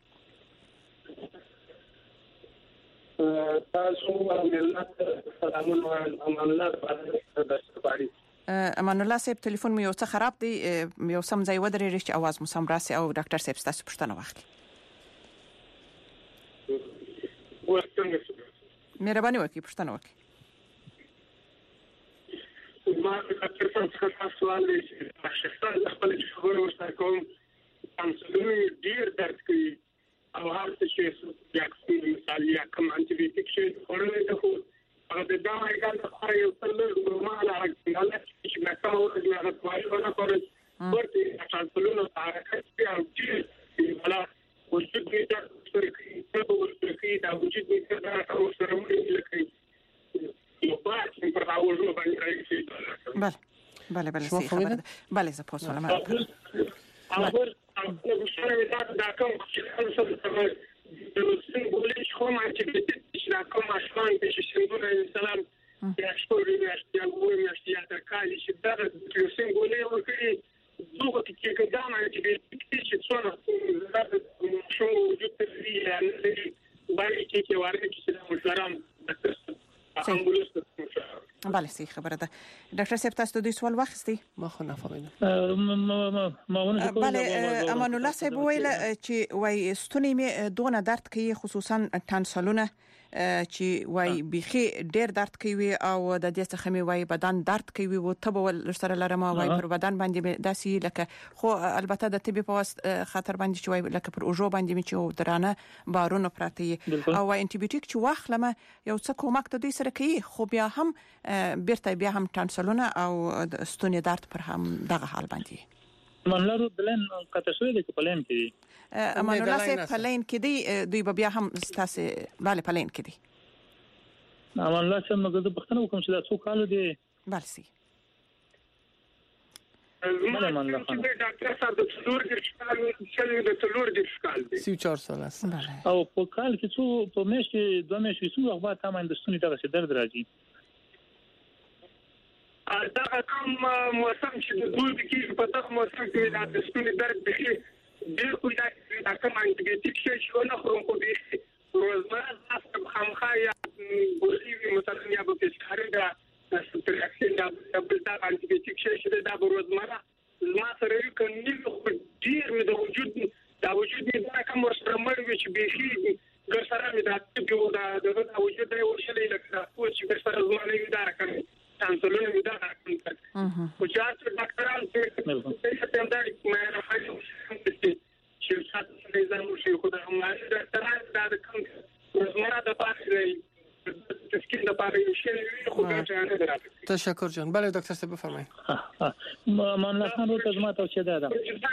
تاسو ملت سلامونه امان الله باندې امان الله صاحب ټلیفون مې یو څه خراب دی، یو سم ځای ودرېږي چې आवाज مو سم راسي او ډاکټر صاحب تاسو پوښتنه واخلي. مهرباني وکړئ پوښتنه وکړئ. ما ډاکټر صاحب څخه سوال دی چې شخصا خپل خبرو ورسره کوم تاسو ډیر درد کوي او هر څه چې واکسین مثال یا کوم انټي بیوټیک چې خورل ته خو هغه د دغه کال لپاره یو څل نورمال حالت چې ما کوم ورته نه غواړم ورته کول ورته تاسو له حرکت او چې ولا وجود دې تاسو کې څه وجود کې دا وجود دې تاسو سره مونږ لکه بله بله بله سی خبر بله ز پاسو لما اول بشاره میداد دا کوم چې خلک سره د سیمبولیک خو ما چې چې کوم اشمان چې سیمبول انسان یا شپږ میاشتې یا اووه میاشتې یا تر کال چې دا د سیمبولیک ورکړي دوه کې کدام چې چې څونه دا شو وجود ته یا نه باندې چې ورته چې مشورم بله سی خبره ده. ډاکټر صاحب تاسو د سوال واخستي؟ ما خو نه فهمیدم. بله امان الله صاحب ویل چې وای ستونی می دونه درد کوي خصوصا تانسلونه چې وای بيخي ډیر درد کوي او د دې څخه می وای بدن درد کوي او تبول سره لرم وای پر بدن باندې داسي لکه خو البته د طبي په خاطر باندې چې وای لکه پر اوجو باندې می چې درانه بارونه پراته او وای انټي بیوټیک چې واخلم یو څه کومک ته دوی سره کوي خو بیا هم بیرته بیا هم تانسلونه او ستونی درد پر هم دغه حال باندې منلارو بلن قطع شوی دی په لین کې امان الله صاحب په لین کې دی دوی بیا هم تاسو bale په لین کې دی. امان الله صاحب موږ د پښتنو کوم چې دا څو کال دی bale سي بله امان الله خان ډاکټر صاحب د څلور د شکال چې د څلور د شکال دی سی و چهار سال است او په کال کې څو په میاشتې دوه میاشتې څو وخت بعد تمام د ستوني دغه درد راځي. دا کوم موسم چې د دوی کې په دغه موسم کې د ستوني درد بخي ډېر کوی دا کوم انټي بیوټیک چې نه خورم کو دي روزمره تاسو خامخا یا ګولې مثلا یا په څخه دا سترکشن دا بل دا انټي بیوټیک چې دا روزمره ما سره یو کني ډېر مې د وجود دا وجود دا کوم سره مړ چې بخي ګر سره مې دا چې دا د وجود دا ورشلې لکه او چې ګر سره زمانه دا کوي تانسلونه مې دا راکړل او چې تاسو ډاکټران څه څه دا مې راځي چې تاسو دې زموږ شي خو دا هم ډاکټران دا کوم روزمره د پاره تسکین د پاره یو شی خو دا څنګه درته. تشکر جان. بله دکتر صاحب بفرمایید. ما الله خان رو تزما توصیه دادم.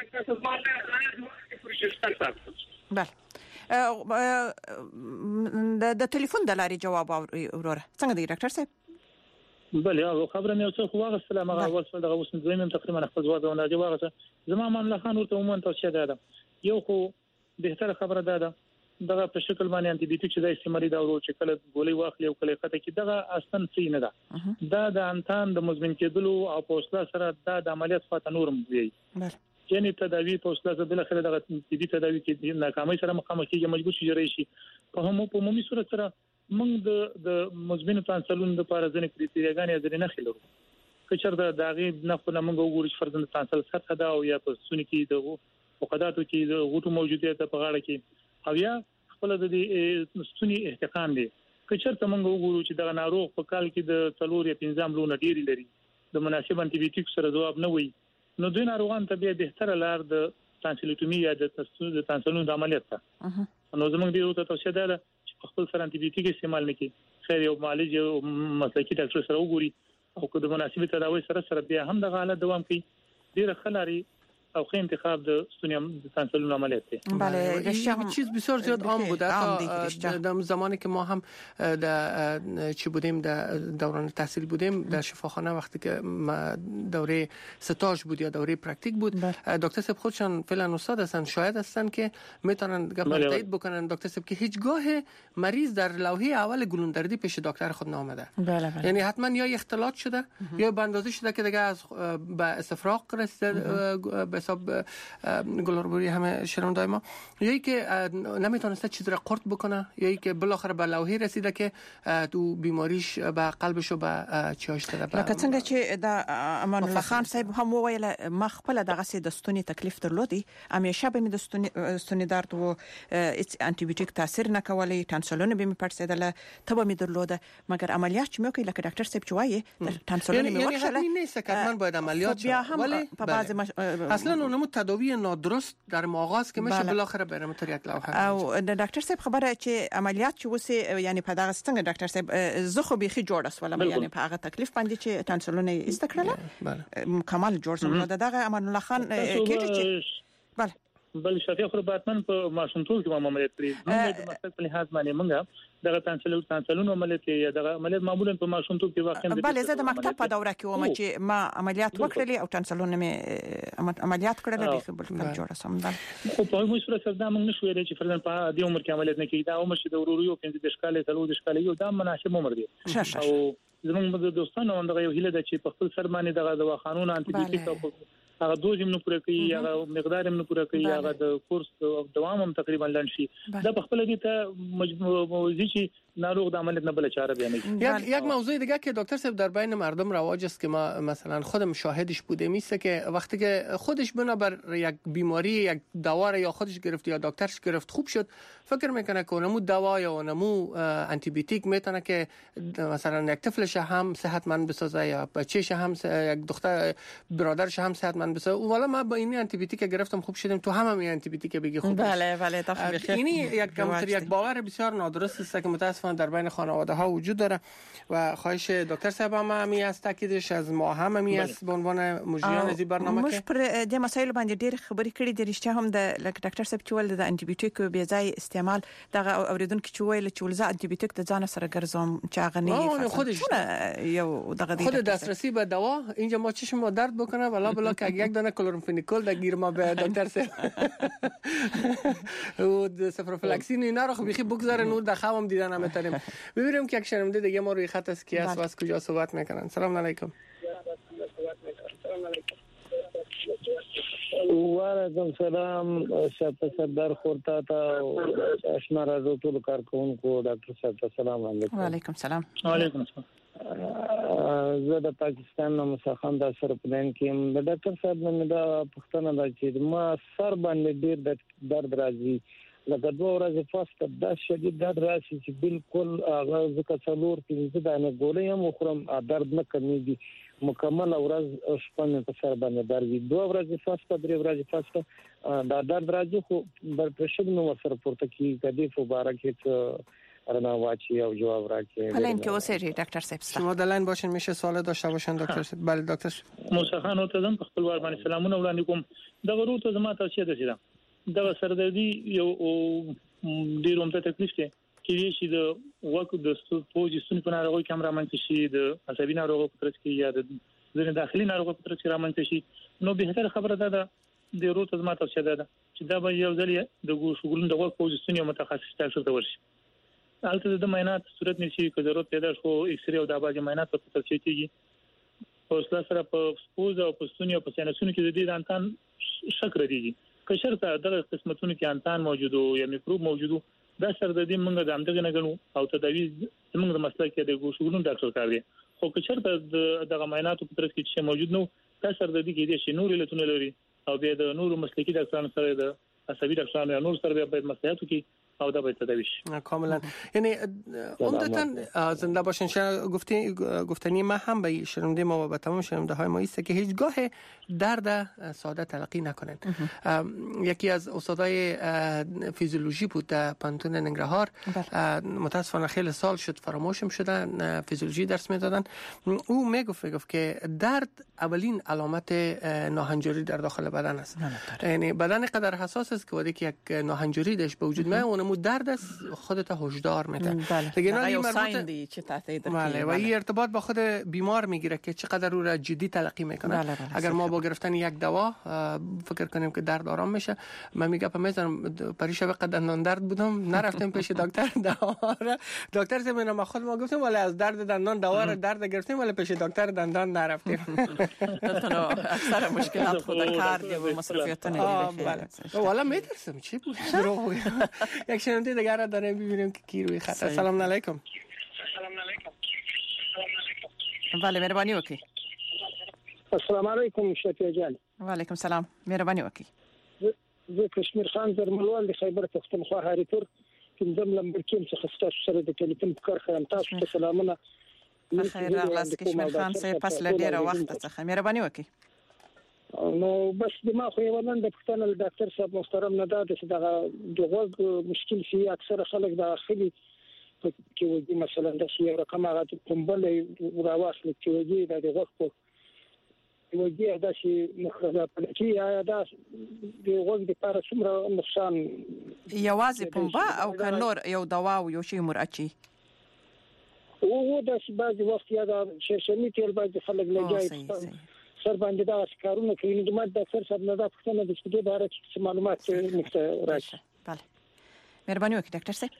بله د ټلیفون د لارې جواب وروره څنګه دی ډاکټر صاحب؟ بله او خبره مې اوس خو واغ السلام هغه اول څه دغه اوس زمیم تقریبا خپل ځواب ونه دی واغه زما مان الله خان ورته عموما توصیه دادم یو خو بهتره خبره ده دغه په شکل باندې انټي بیوټیک چې د استعمالي دا ورو چې کله ګولې واخلي او کله کته کې دغه اصلا څه نه ده دا د انتان د مزمن کېدلو او پوسټلا سره دا د عملیات فاته نورم وي یعنی تداوی پوسټلا زه بل خله دغه طبي تداوی کې ناکامۍ سره مخامخ کېږي مجبور شي جوړ شي په هم په عمومي صورت سره موږ د د مزمن تانسلون د لپاره ځنې کریټریاګانې ځنې نه خلو کچر د داغي نه خو موږ وګورو چې فرضاً تانسل سطح دا او یا په سونی کې د فقداتو کې د غوټو موجودیت په غاړه کې او یا خپل د ستوني احتقان دی که چېرته موږ وګورو چې دا ناروغ په کال کې د څلور یا پنځه ملونه ډیر لري د مناسب انټي بیوټیک سره جواب نه وي نو دوی ناروغان ته به بهتره لار د تانسیلوتومي یا د تانسلون د عملیات ته نو زموږ دی ته توصیه ده چې خپل سره انټي بیوټیک استعمال نکړي خیر یو معالج یو مسلکي ډاکټر سره وګوري او که د مناسب تداوی سره سره بیا هم د حالت دوام کوي ډیر خلاري او خیلی انتخاب د ستونی تانسلون عملیات دی. بله چیز بسیار زیاد عام بوده تا در زمانی که ما هم در چی بودیم در دوران تحصیل بودیم در شفاخانه وقتی که دوره ستاژ بود یا دوره پرکتیک بود دکتر صاحب خودشان فعلا استاد هستن شاید هستن که میتونن تایید بکنن دکتر صاحب که هیچگاه مریض در لوحه اول گلوندردی پیش دکتر خود نامده. بله بله. یعنی حتما یا اختلاط شده یا به اندازه شده که دیگه از به استفراغ رسیده حساب گلاربوری همه شنوندای ما یکی که نمیتونسته چیز را قرط بکنه یکی که بالاخره به لوحه رسیده که تو بیماریش به قلبش و به چیاش داره لکه څنګه چې د امان الله خان صاحب هم وویل ما خپل دغه سي د ستوني تکلیف درلودي همیشه به می د ستوني ستوني درد و انټي بیوټیک تاثیر نه کولی تانسلون به می پړسیدله تبه می درلوده مګر عملیات چې مې کوي لکه ډاکټر صاحب چوایي تانسلون می ورشله یعنی نیست که من باید عملیات شم ولی په بعض اصلا اونمو تداوی نادرست در آغاز که میشه بالاخره برم تر یک لوحه او د ډاکټر صاحب خبره چې عملیات چې وسی یعنی په دغه څنګه ډاکټر صاحب زه خو به خي جوړ اسولم یعنی په هغه تکلیف باندې چې تانسلون استکړه کمال جوړ سم دغه امان الله خان کېږي چې بله بل شفیع خو باتمن په ماشومتوب کې ما عملیات کړی موږ د مستق په لحاظ باندې موږ دغه تانسلون تانسلون عملیات یا دغه عملیات معمولا په ماشومتوب کې واقع بله زه د مکتب په دوره کې وم چې ما عملیات وکړلې او تانسلون مې عملیات کړل د خپل کم جوړ سم ده خو په موږ سره سره دا موږ نشو ویلې چې فرضاً په دې عمر کې عملیات نه کیږي دا عمر چې د ورورو یو پنځه د ښکالې تلو د ښکالې یو دا مناسب عمر دی او زموږ د دوستانو دغه یو هیله ده چې په خپل سر باندې دغه دوا قانون انټي بیوټیک هغه دوز هم نه پوره کوي هغه مقدار هم نه پوره کوي هغه د کورس دوام هم تقریبا لاند شي دا په خپل دي ته موضوعی چې ناروغ د عملیات نه بل چاره بیانوي یک یک موضوع دیگه که دکتر صاحب در بین مردم رواج است که ما مثلا خودم شاهدش بودیم میسته که وقتی که خودش بنابر یک بیماری یک دوا یا خودش گرفت یا دکترش گرفت خوب شد فکر میکنه که اونمو دوا یا اونمو انتی بیوتیک میتونه که مثلا یک طفلش هم صحتمند بسازه یا بچه‌ش هم یک دختر برادرش هم صحتمند بسازه والا ما با این انتی بیوتیک گرفتم خوب شدم تو هم همین انتی بیوتیک بگی خوب بله بله این یک کمتر یک باور بسیار نادرست است که متاسفانه در بین خانواده ها وجود داره و خواهش دکتر صاحب هم همی است تاکیدش از ما هم همی است به عنوان مجریان از این برنامه مش پر د مسایل باندې ډېر خبرې کړې د رښتیا هم د ډاکټر صاحب چې ول د انټي بیوټیک به ځای استعمال دغه اوریدونکو چې ویل چې ولزه انټي بیوټیک د ځان سره ګرځوم چې هغه نه خودش یو دغه خود دسترسی به دوا اینجا ما چشم ما درد بکنه ولا بلا که یک دانه کلورامفنیکول در گیر ما به دکتر صاحب و د سفروفلاکسین اینا رو خو بخی بگذاره نور د خوام دیدن هم میتونیم ببینیم که یک شنونده دیگه ما روی خط است کی است و از کجا صحبت میکنن. سلام علیکم. و علیکم سلام شاه سردار خورتا تا آشنا راځو ټول کارکونکو ډاکټر صاحب ته سلام علیکم. وعلیکم سلام. وعلیکم السلام. زه د پاکستان نو مساخان د سر پلان کې د ډاکټر صاحب نه دا پښتنه دا چې ما سر باندې ډیر د درد راځي لکه دوه ورځې فاست دا شدید درد راشي چې بالکل هغه ځکه څلور پنځه دانه ګولې هم خورم درد نه کمیږي مکمل ورځ شپه په سر باندې درد دوه ورځې فاست درې ورځې فاست دا درد راځي خو بر پرشد نو سر پورته کی کدی مبارک ارنا واچی او جواب راکې الان که اوسه ډاکټر صاحب شما د لاین باشین میشه سوال داشته باشن دکتر صاحب. بله دکتر موسی خان او ته زم په خپل ور باندې سلامونه وړاندې کوم د غرو ته زما توصیه ده چې دا سردردي یو ډیر عمده تکلیف دی چې شي د وکړو د پوجي سن په ناروغي کیمرا منځ شي د عصبي ناروغي په ترڅ کې یا د ځینې داخلي ناروغي په ترڅ کې را منځ شي نو به تر خبره ده د غرو ته زما توصیه ده چې دا به یو ځل د ګوشګولن د وکړو پوجي سن یو متخصص ډاکټر ته ورشي البته د معاینات صورت نشي که ضرورت پیدا شو ایکس ری او د باج معاینات په ترڅ کېږي او سلسله په سپوز او په سونی او په سینسونو کې د دې انتان شک ردیږي که شرطه دغه قسمتونو کې انتان موجودو یا میکروب موجودو دا سردردي موږ د امدغه نه غنو او تداوی موږ د مسله کې د ګوشګونو ډاکټر کار دی خو که شرطه دغه معایناتو په ترڅ کې چې موجود نو دا سردردي کې دي چې نور لتون لري او بیا د نور مسلکي ډاکټرانو سره د عصبي ډاکټرانو یا نور سره به مصلحتو کې او دا باید تداوی شي کاملا. یعنی عمدتاً زنده باشین. گفتی گفتنی ما هم به شنونده ما و به تمام شنونده های ما است که هیچگاه درد ساده تلقی نکنن. یکی از استادای فیزیولوژی بود در پانتون ننگرهار، متاسفانه خیلی سال شد فراموشم شدن، فیزیولوژی درس میدادن. او میگفت گفت که درد اولین علامت ناهنجاری در داخل بدن است. یعنی بدن قدر حساس است که وقتی که یک ناهنجاری داشت به وجود میاد اونمو درد است خودت هشدار میده. دیگه نه مربوط چه تاثیر داره و این ارتباط با خود بیمار میگیره که چقدر او را جدی تلقی میکنه. اگر ما با گرفتن یک دوا فکر کنیم که درد آرام میشه، من میگم میذارم پریشب قد دندان درد بودم نرفتم پیش دکتر دوا را دکتر زمین ما خود ما گفتیم ولی از درد دندان دوا را درد گرفتیم ولی پیش دکتر دندان نرفتیم. دکتر اکثر مشکلات خود کار و مصرفیات نمیره. والا میترسم چی بود؟ یک شنونده دیگر را داریم ببینیم که کی روی خط. سلام علیکم. سلام علیکم. بله مهربانی وکي. السلام علیکم شفیع جان. و علیکم سلام مهربانی وکي. زه کشمیر خان درملوال د خیبر پښتونخوا هریپور کوم لمبرکیم څخه ستاسو سره د ټلیفون په کار خیم. تاسو ته سلامونه. بخیر راغلاست کشمیر خان سه پس له ډیره وخت څخه مهربانی وکي. نو بس د ما خو یو نن د پښتنل ډاکټر صاحب محترم نه دا چې دا د غوږ مشکل شي اکثر خلک دا خلی چې وږي مثلا د یو رقم هغه کومبل راوښل چې وږي د غوږ په وږي دا چې مخرجه پلکی یا دا د غوږ د لپاره څومره نقصان یوازې پمبا او کنور یو دوا او یو شی مرچی او دا چې بعض وخت یا دا شیشمي تیل باید خلک لګای سر باندې دا کارونه کوي. نو د ډاکټر صاحب نه دا پښتنه د څه د باره کې معلومات نشته راشي. بله مهرباني وکړئ ډاکټر صاحب.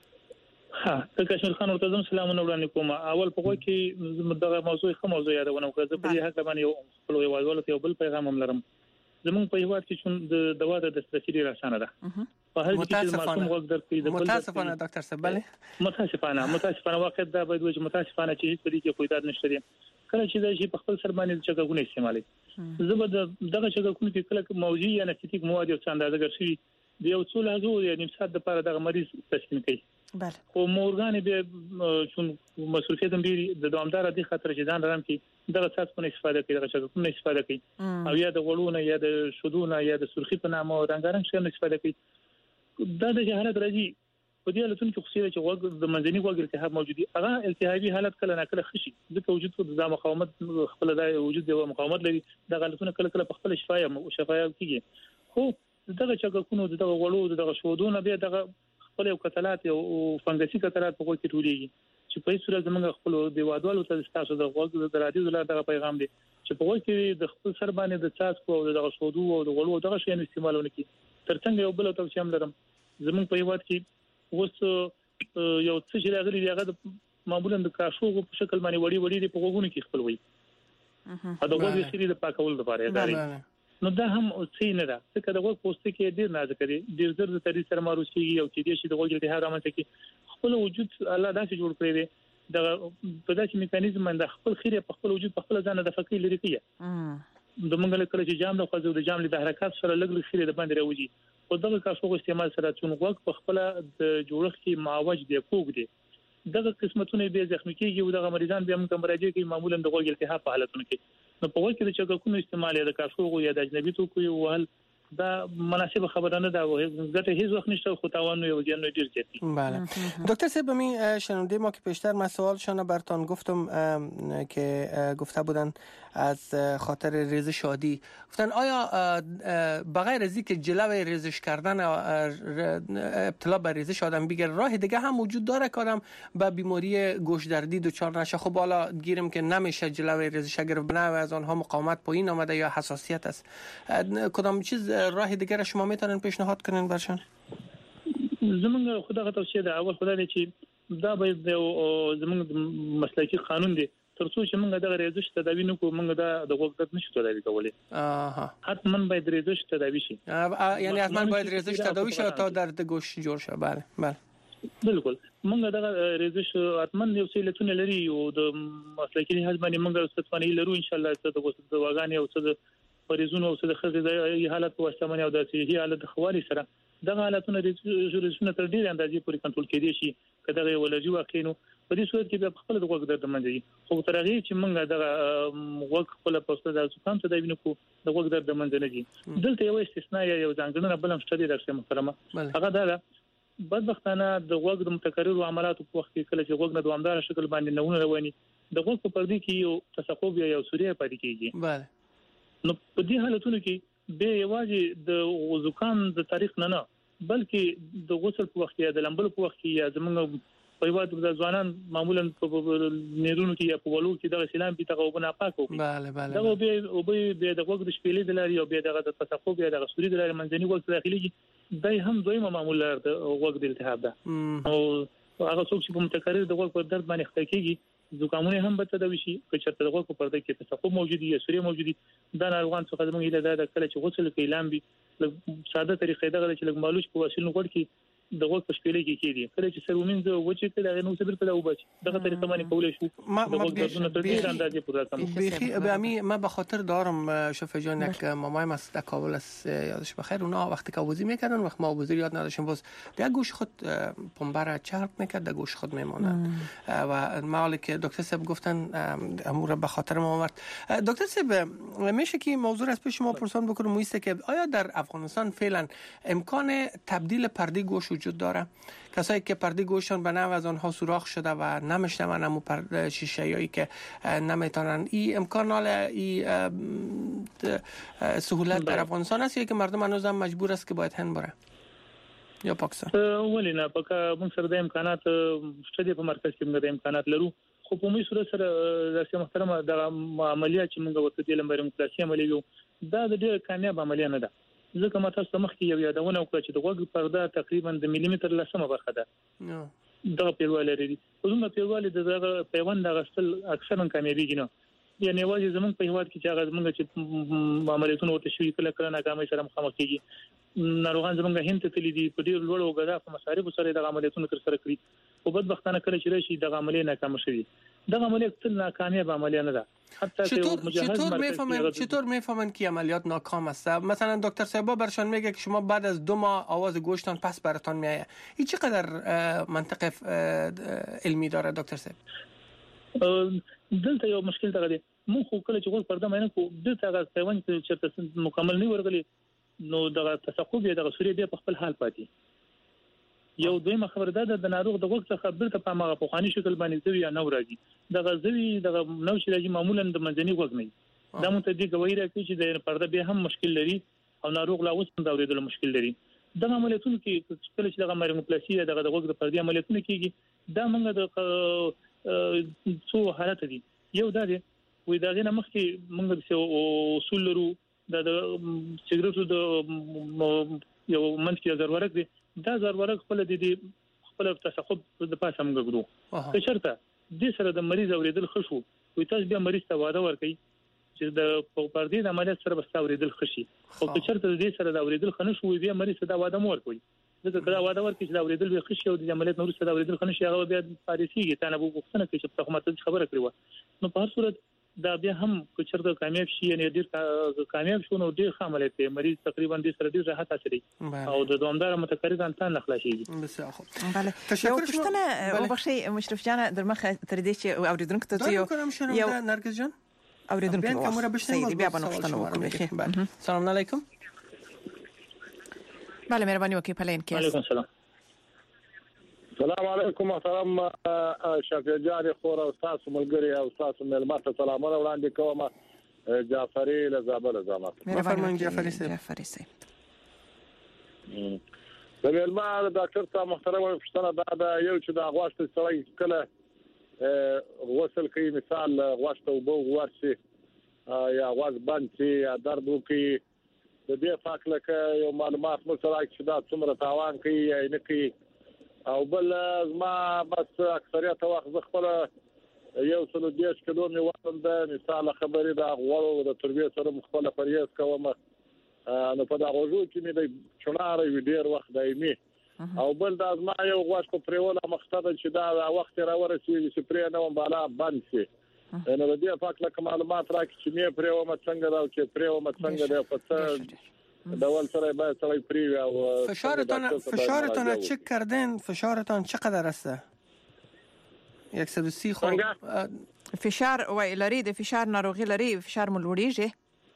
ها د کشمیر خان ورته زم سلامونه وړاندې کوم. اول په کوم کې دغه موضوع خه موضوع یادونه وکړه. زه په دې حق باندې یو خپل یوازول ته یو بل پیغام هم لرم. زمون په هیواد کې چې د دوا د دسترسي راسانه ده. په هر کې چې معصوم وګ درکې د متاسفانه ډاکټر صاحب بله متاسفانه متاسفانه واقع دا باید وجه متاسفانه چې هیڅ پرې کې قیدات نشته دي. کله چې دا شي په خپل سر باندې چګونه استعمالي. زبر دغه چګونه کې کله موضوعي یا نستیک مواد او څنګه اگر شي د یو څول هغه یا نیم ساعت لپاره دغه مریض تسکین کوي. بله خو مورګان به چون مسؤلیت هم ډیری د دوامدار دي خاطر چې ځان رام کې دغه ساس په استفاده کوي دغه چګونه استفاده کوي او یا د غړونه یا د شودونه یا د سرخی په نامه رنگارنګ شي استفاده کوي. دا د جهالت راځي په دې حالتونو کې خصوصي چې وګ د منځني وګ التهاب موجودي هغه التهابي حالت کله نه کله خشي ځکه وجود د مقاومت خپل د وجود د مقاومت لري د غلطونه کله کله په خپل شفای او شفای کیږي. خو دغه چګونه دغه غړو دغه شودونه به دغه خپل یو کتلات او فنګسي کتلات په کې ټولېږي چې په هیڅ صورت زمونږ خپل د وادوالو ته تاسو د غوږ د رادیو د دغه پیغام دی چې په کې د خپل سر باندې د چاس کو او دغه شودو او د غړو دغه شی استعمالونه کی ترڅنګ یو بل توصیه هم لرم. زمونږ په هیواد کې اوس یو څه چې راغلي دی هغه معمولا د کاشوغو په شکل باندې وړي وړي دی په غوږونو کې خپل وي. ا دغه د سری د پاکول لپاره دی. نو دا هم څه نه ده چې د غوږ پوسټ کې ډیر نازک دی ډیر زر د تری سره ماروسي او چې د شي د غوږ التهاب رامنځته کې خپل وجود الله داسې جوړ کړی دی د په داسې میکانیزم باندې خپل خیره په خپل وجود په خپل ځان د فکر لري کیه د مونږ له کله چې جام د خوځو د جام له حرکت سره لګل خیره د باندې راوځي او دغه کاشوغ استعمال سره چې غوږ په خپل د جوړښت کې معوج دی کوګ دی دغه قسمتونه به زخمی کیږي او دغه مریضان به موږ مراجعه کوي معمولا د غوږ التهاب په حالتونو کې. نو په وخت کې چې چګکونو استعمال یا د کاشوغ یا د اجنبي توکو ول دا مناسب خبره نه ده او ګټه هیڅ وخت نشته خو تاوان یو جن ډیر زیاتی. بله دکتر صاحب می شنونده ما که پیشتر من سوالشون براتون گفتم که گفته بودن از خاطر ریزش عادی گفتن آیا بغیر از اینکه جلوی ریزش کردن ابتلا به ریزش آدم بگیره راه دیگه هم وجود داره که آدم به بیماری گوشدردی دچار نشه؟ خب حالا گیریم که نمیشه جلوی ریزش گرفت نه و از آنها مقاومت پایین آمده یا حساسیت است، کدام چیز راه دیگر شما میتونن پیشنهاد کنین برشان؟ زمونږ خدای توصیه ده اول خدای چې دا به زمونږ مسلکي قانون دی ترڅو چې موږ د ریزش تداوی نه کوو موږ د غوږ درد نشو تداوی کولای. اها حتما باید ریزش تداوی شي. یعنی حتما باید ریزش تداوی شي تا درد گوش جوړ شي. بله بله بالکل موږ د ریزش حتما یو څه لتون لري او د مسلکي لحاظ باندې موږ ستفانی لرو ان شاء الله څه د غوږ او څه د پریزونو او څه د خزې حالت په واسطه باندې او د صحي حالت خوالي سره د حالتونو د ژورشنه تر ډیر اندازې پورې کنټرول کېدی شي کله یو ولرجي واقعینو په دې صورت کې به خپل د وګړو درد منځي خو تر هغه چې موږ د وګ خپل پوسټ د څوکام ته دی کو د وګړو درد منځ نه دي دلته یو استثناء یو ځانګړنه بل هم شته د درسه محترمه هغه دا بدبختانه د وګړو د متکرر عملیاتو په وخت کې کله چې وګړو د دوامدار شکل باندې نهونه رواني د وګ په پردي کې یو تصقب یا یو سوریه پاتې کیږي بله نو په دې حالتونو کې به یوازې د زکام د تاریخ نه نه بلکې د غسل په وخت یا د لمبل په وخت کې یا زمونږ په یوه د ځوانان معمولا په نیرونو کې یا په ولو کې د سلام په تغوبونه پاک وکړي bale bale دا به او به د وګ د شپېلې د لاري او به د تصقب یا د غسوري د لاري منځني وګ داخلي دای هم دویمه معموله د وګ د التهاب ده او هغه څوک چې په متکرر د وګ په درد باندې خطا کیږي زکامونه هم به تدوي شي که چېرته د وګ په پرده کې تصقب موجود یا سوري موجود دا ناروغان څخه زموږ اله د کله چې غسل کوي لامبي ساده طریقې دغه چې لګ مالوش په وسیله وګ کې د وګ په شپېلې کې کېدی کله چې سرومینځ وچې کله نو صبر په لوبچ دغه طریقه باندې کولای شو د وګ دردونه تر ډیر اندازې پوره کم بخی به امی ما به خاطر دارم شفا جان یک مامایم از در کابل است یادش بخیر اونا وقتی که آوازی میکردن وقت ما آوازی یاد نداشتیم باز در گوش خود پنبه را چرب میکرد در گوش خود میماند و معالی که دکتر صاحب گفتن امور به خاطر ما آورد دکتر صاحب میشه که موضوع از پیش شما پرسان بکنم مویسته که آیا در افغانستان فعلا امکان تبدیل پرده گوش وجود داره کسایی که پرده گوششان به نحو از آنها سوراخ شده و نمیشنون امو پرده شیشه‌ای که نمیتونن این امکان حال این سهولت در افغانستان است یا که مردم هنوز هم مجبور است که باید هند بره یا پاکستان ولی نه پکا موږ سره د امکانات شته په مرکز کې موږ د امکانات لرو خو په موږ سره سره د محترمه د عملیات چې موږ ورته د لمبرم کلاسي عملیو دا د ډېر کامیاب عملیه نه ده ځکه ما تاسو مخکې یو یادونه وکړه چې د وګ پرده تقریبا د ملي متر لسمه برخه ده دا پیوال لري کومه پیوال د دغه پیوند غسل اکثرا کامیابیږي نه یعنی واځي زمونږ په هیواد کې چې هغه زمونږ چې عملیاتونه ورته شوي کله کله ناکامۍ سره مخامخ کیږي ناروغان زمونږ هند ته تللی دي په ډیر لوړ او غدا په مصارف سره د عملیاتونو تر سره کړی او بدبختانه کله چې راشي د عملیات ناکام شوي د عملیات تل ناکامیاب عملیه نه ده حتی چطور چطور میفهمن چطور میفهمن که عملیات ناکام است مثلا دکتر صاحب برشان میگه که شما بعد از دو ماه آواز گوشتان پس براتون میآید این چقدر منطق علمی داره دکتر صاحب دلته یو مشکل دی مو خو کله چې غوږ پرده مینه کو دلته هغه پیوند چې مکمل نه ورغلی نو دغه تصقب یا دغه سوري بیا په خپل حال پاتې یو دویمه خبر ده د ناروغ د وخت څخه بیرته په ماغه په خاني شکل باندې زوی یا نو راځي دغه زوی دغه نو چې راځي معمولا د منځني وګ نه دا متدی کوي راکې چې د پرده به هم مشکل لري او ناروغ لا اوس هم دا ورېدل مشکل لري د عملیاتونو کې کله چې دغه مریموپلاسي دغه د وګ د پردي عملیاتونو کېږي دا موږ د څو حالت دي یو دا دی وې دا نه مخکې موږ د اصول لرو د سیګریټو د یو منځ ضرورت دی دا ضرورت خپل د دې خپل تصقب د پاسه موږ ګورو که چرته د سره د مریض اوریدل خشو وې تاسو بیا مریض ته واده ورکړي چې د پردي د عملیات سره بس اوریدل خشي او که چرته د دې سره د اوریدل خنشو وې بیا مریض ته دا واده مور کوي ځکه کله واده ورکړي چې دا اوریدل به خشي او د عملیات نور سره اوریدل خنشي هغه بیا پاریسیږي تانه بو وختنه کې چې په کومه خبره کړو نو په هر صورت دا بیا هم که چرته کامیاب شي یعنی ډیر کامیاب شو نو ډیر عملیات دی مریض تقریبا د سره ډیر راحت اثري او د دوامدار متکرر انسان نه خلاصيږي بسیار خوب بله تشکر شما وبخشي مشرف جان در مخ تر دې چې اوریدونکو ته یو یو نرگس جان اوریدونکو بیا کومه بشنوي بیا باندې پښتنه وکړي سلام علیکم بله مهرباني وکړئ په لین کې وعلیکم السلام السلام علیکم محترم شفیع جان خور او تاسو ملګری او تاسو ملمت سلامونه وړاندې کوم جعفری له زابل زمات مهرباني جعفری صاحب جعفری صاحب د ملما ډاکټر صاحب محترم پښتنه دا د یو چې د غواړت سړی کله غسل کوي مثال غواړت او بو ورسي یا غواز باندې یا درد وکي د دې فاکله یو معلومات مو سره چې دا څومره تاوان کوي یا نه کوي او بل ما بس اکثریت وخت ز خپل یو څلو دیش کلو می وطن د مثال خبرې د غوړو د تربیه سره مخبله پریاس کوم نو په دا غوږو کې می د چوناره ویډیو وخت دایمي او بل د ازما یو غواش په پریوله مختده چې دا وخت را ورسیږي چې پرې نه بالا باندې شي نو د دې فاکله معلومات راکړي چې می پریومه څنګه دا چې پریومه څنګه دا په دول سره باید سره پری و فشارتان فشارتان چک کردین؟ فشارتان چقدر است؟ صد و سی خو فشار و لري د فشار ناروغي لري فشار ملوړيږي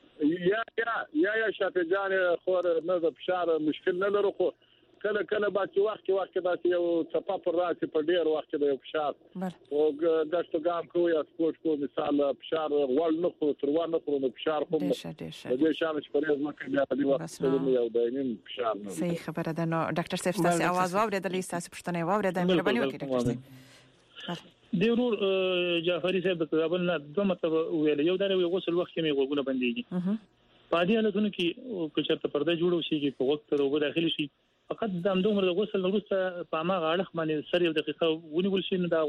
یا یا یا یا شاته جان خور نه د فشار مشکل نه لرو خو کله کله با چې وخت وخت دا یو صفه پر راسي په ډیر وخت د فشار او داشته ګام کوی یا سپورت کو مثال فشار ول نه خو تر ونه خو د فشار خو د دې شان چې پرېز نه کوي د وخت یو داینم فشار نه صحیح خبره ده. نو ډاکټر صاحب تاسو आवाज واورېدلې تاسو پښتنه واورېدل مهرباني وکړئ ډاکټر صاحب. د ورور جعفری صاحب د کابل نه دوه مرتبه ویل یو دا یو غسل وخت کې مې غوګونه بنديږي په دې حالتونو کې په چرته پرده جوړو شي چې په وخت روغ داخلي شي فقط د امدومر د غسل وروسته په ما غاړه باندې سر یو دقیقه ونیول شي نو دا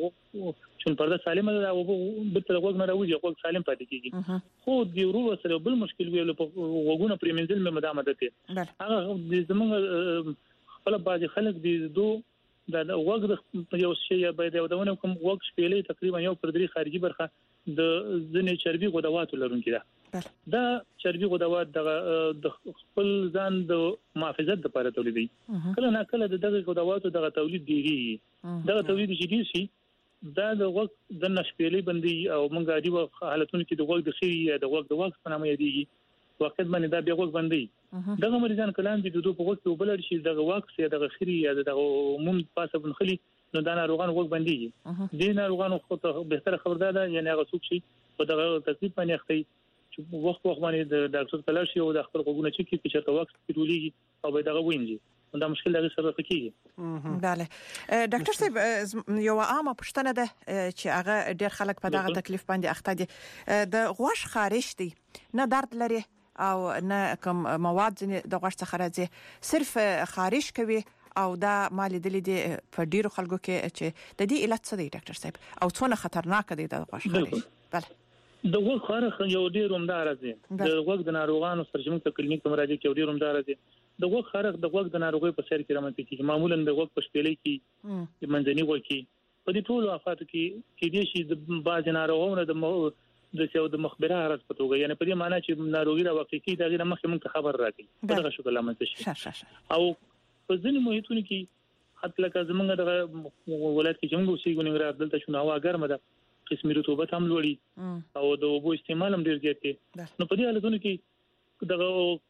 چې پرده سالمه ده او به تر وګ نه راوځي وګ سالم پاتې کیږي خو د ورور سره بل مشکل ویل په وګونه پریمنځل مې مدامه ده هغه د زمونږ خپل باج خلک د دوه دا وګ د یو شی باید یو دونه کوم وګ شپېلې تقریبا یو پر درې خارجي برخه د ځنې چربي غدوات لرونکي ده دا چربي غدوات د خپل ځان د محافظت لپاره تولیدي کله نه کله د دغه غدواتو دغه تولید ډیری دغه تولید جدي شي دا د وګ د نشپېلې بندي او مونږ عادي حالتونو کې د وګ د خيري یا د وګ د وګ په نامه یادېږي وخت باندې دا بیا وګ بندي دغه مریضان کلام دي د دوه په وخت په بلل شي دغه واکس یا دغه خري یا دغه عموم پاسه بنخلي نو دا ناروغان وګ بنديږي دي ناروغان خو ته به تر خبردار ده یعنی هغه څوک شي په دغه تکلیف باندې اخته چې وخت وخت باندې د ډاکټر تلاش یو د خپل وګونه چې کې چې واکس کیږي او به دغه وینځي دا مشکل دغه سره کیږي. بله ډاکټر صاحب یو عامه پوښتنه ده چې هغه ډېر خلک په دغه تکلیف باندې اخته دي د غوښ خارش دي نه درد لري او نه کوم مواد د غوښ څخه راځي صرف خارش کوي او دا مال دلی دي په ډیرو خلکو کې چې د دې علت څه دی ډاکټر صاحب او څونه خطرناک دی د غوښ خارش؟ بله د غوښ خارش یو ډیر عمدار دی د غوښ د ناروغانو سرجمن ته کلینیک ته راځي چې ډیر عمدار دی د غوښ خارش د غوښ د ناروغي په سر کې رامنځته کیږي معمولا د غوښ په شپېلې کې د منځني غوښ کې په دې ټولو افاتو کې کې دي چې د باج ناروغانو د د څو د مخبره عرض پتوګه یعنی په دې معنی چې ناروغي را واقع کی دا غیر مخکې مونږ خبر راکړي دغه شکل لامل شي او په ځینې محیطونو کې حتی لکه زمونږ د ولایت کې څنګه اوسېږو نګرا دلته شنو هوا ګرمه ده قسمي رطوبت هم لوړي او د اوبو استعمال هم ډیر زیات دی نو په دې حالتونو کې دغه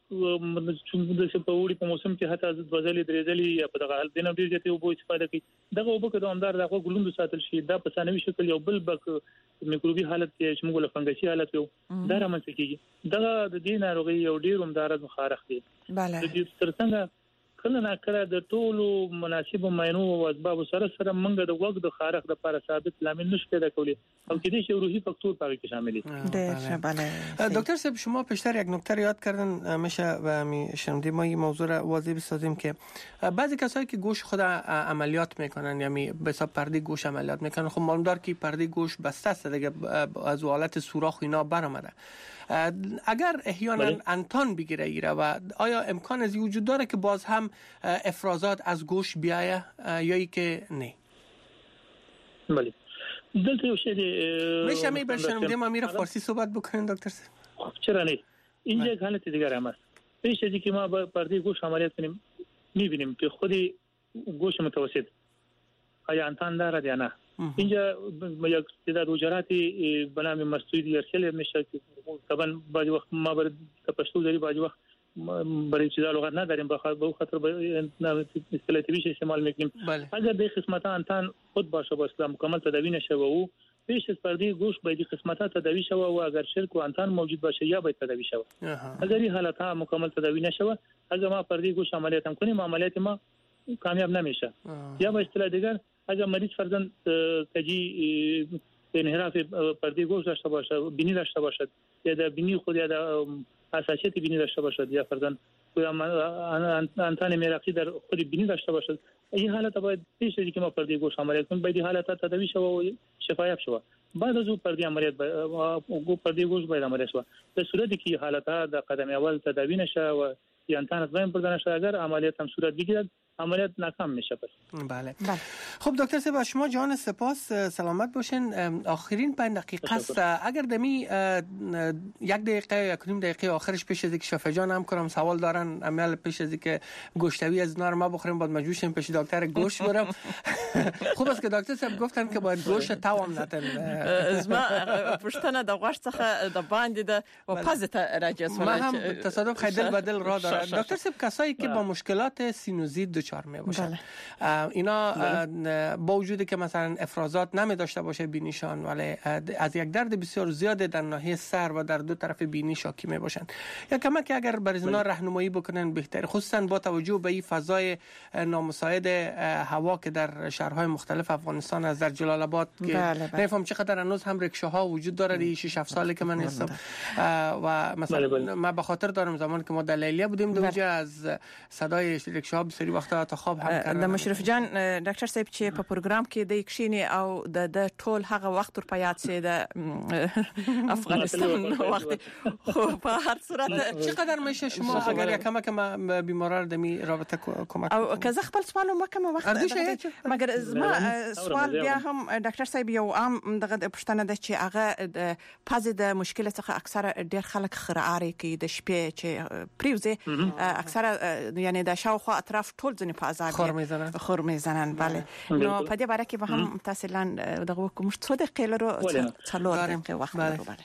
چې په وړي په موسم کې حتی د وزلې درېزلې یا په دغه حال دینه ډیر زیات اوبو استفاده کوي دغه اوبو کې دوامدار دغه ګلوند ساتل شي دا په ثانوي شکل یو بل بک میکروبي حالت کې چې موږ له فنګسي حالت یو دا رامنځته کیږي دغه د دې ناروغي یو ډیر عمدار مخارخ دی بله د دې ترڅنګ کله نه کله د ټولو مناسب معاینو او اسباب سره سره موږ د وګ د خارخ د لپاره ثابت لامل نشو پیدا کولی او کې دې شی روحي فاکتور پاره کې شامل دي. بله دکتر صاحب شما پیشتر یک نکته یاد کردن میشه و می شنیدیم ما این موضوع را واضح بسازیم که بعضی کسایی که گوش خود عملیات میکنن یعنی به حساب پرده گوش عملیات میکنن خب معلوم دار که پرده گوش بسته است دیگه از حالت سوراخ اینا برآمده اگر احیانا انتان بگیره ایره و آیا امکان از وجود داره که باز هم افرازات از گوش بیایه یا ای که نه؟ بله دلته یو شی دی میشه می بشنم ما میره فارسی صحبت بکنین دکتر صاحب؟ چرا نه اینجا یک حالت دیگر هم است پیش از اینکه ما با پرده گوش عملیات کنیم میبینیم که خود گوش متوسط آیا انتان داره یا نه اینجا یک تعداد وجراتی به نام مستوید ارسل میشه که طبعا بعضی وقت ما بر پشتو داری بعضی وقت برای چیزا لغت نداریم به خاطر به اصطلاح طبیعی استعمال میکنیم اگر به قسمت انتان خود باشه با اسلام مکمل تداوی نشه و پیش از پرده گوش باید قسمت‌ها تداوی شوه و اگر شرک و انتان موجود باشه یا باید تداوی شوه اگر این حالت‌ها مکمل تداوی نشوه اگر ما پرده گوش عملیات هم کنیم عملیات ما کامیاب نمیشه یا به اصطلاح دیگر اگر مریض فرضاً کجی انحراف پرده گوش داشته باشه بینی داشته باشد یا در بینی خود یا در حساسیت بینی داشته باشد یا فرضاً انتان میراقی در خود بینی داشته باشد این حالت باید پیش از اینکه ما پرده گوش عملیات کنیم باید حالت تداوی شوه و شفایاب شوه بعد از اون پرده عملیات باید پرده گوش باید عملیات شوه در صورتی که حالت ها در قدم اول تداوی نشه و یا انتان قایم پرده نشه اگر عملیات هم صورت بگیرد عملیات ناکام میشه. بله خب دکتر صاحب شما جان سپاس، سلامت باشین. آخرین پنج دقیقه است، اگر دمی یک دقیقه یک نیم دقیقه آخرش پیش از اینکه شفا جان هم کنم سوال دارن، عمل پیش از اینکه گوشتوی از اینا رو ما بخوریم بعد مجبور شیم پیش دکتر گوشت برم. خوب است که دکتر صاحب گفتن که باید گوشت تاوم نتن. از ما پشتنه د غوښ څخه د باندې د و پازته راځي. ما هم تصادف خیدل بدل را داره. دکتر صاحب کسایی که با مشکلات سینوزیت دچار می باشن اینا با وجودی که مثلا افرازات نمی داشته باشه بینیشان، ولی از یک درد بسیار زیاد در ناحیه سر و در دو طرف بینی شاکی می باشن، یا کمک اگر بر اینا راهنمایی بکنن بهتر، خصوصا با توجه به این فضای نامساعد هوا که در شهرهای مختلف افغانستان از در جلال آباد که نمیفهم چقدر هنوز هم رکشاها وجود داره. شش هفت ساله که من هستم و مثلا من به خاطر دارم زمانی که ما در لیلیه بودیم دوجه از صدای رکشاها بسیاری وقتا تا خواب هم کردن. د مشرف جان ډاکټر صاحب چې په پروګرام کې د کښینی او د ټول هغه وخت ور پیات سي د افغانستان وخت خو په هر صورت چقدر میشه شما اگر یکم کم بیماران دمی رابطه کمک او که زه خپل سوال مکه وخت مګر زما سوال بیا هم ډاکټر صاحب یو عام دغه پښتنه ده چې هغه پاز د مشکل څخه اکثره ډیر خلک خرعاري کوي د شپې چې پریوزه اکثره یعنی د شاوخوا اطراف ټول ځنې په ازاد خور میزنن خور میزنن. بله نو په دې باره کې به هم تاسو لاندې دغه کوم څه د قیلرو څلور دقیقې وخت لرو. بله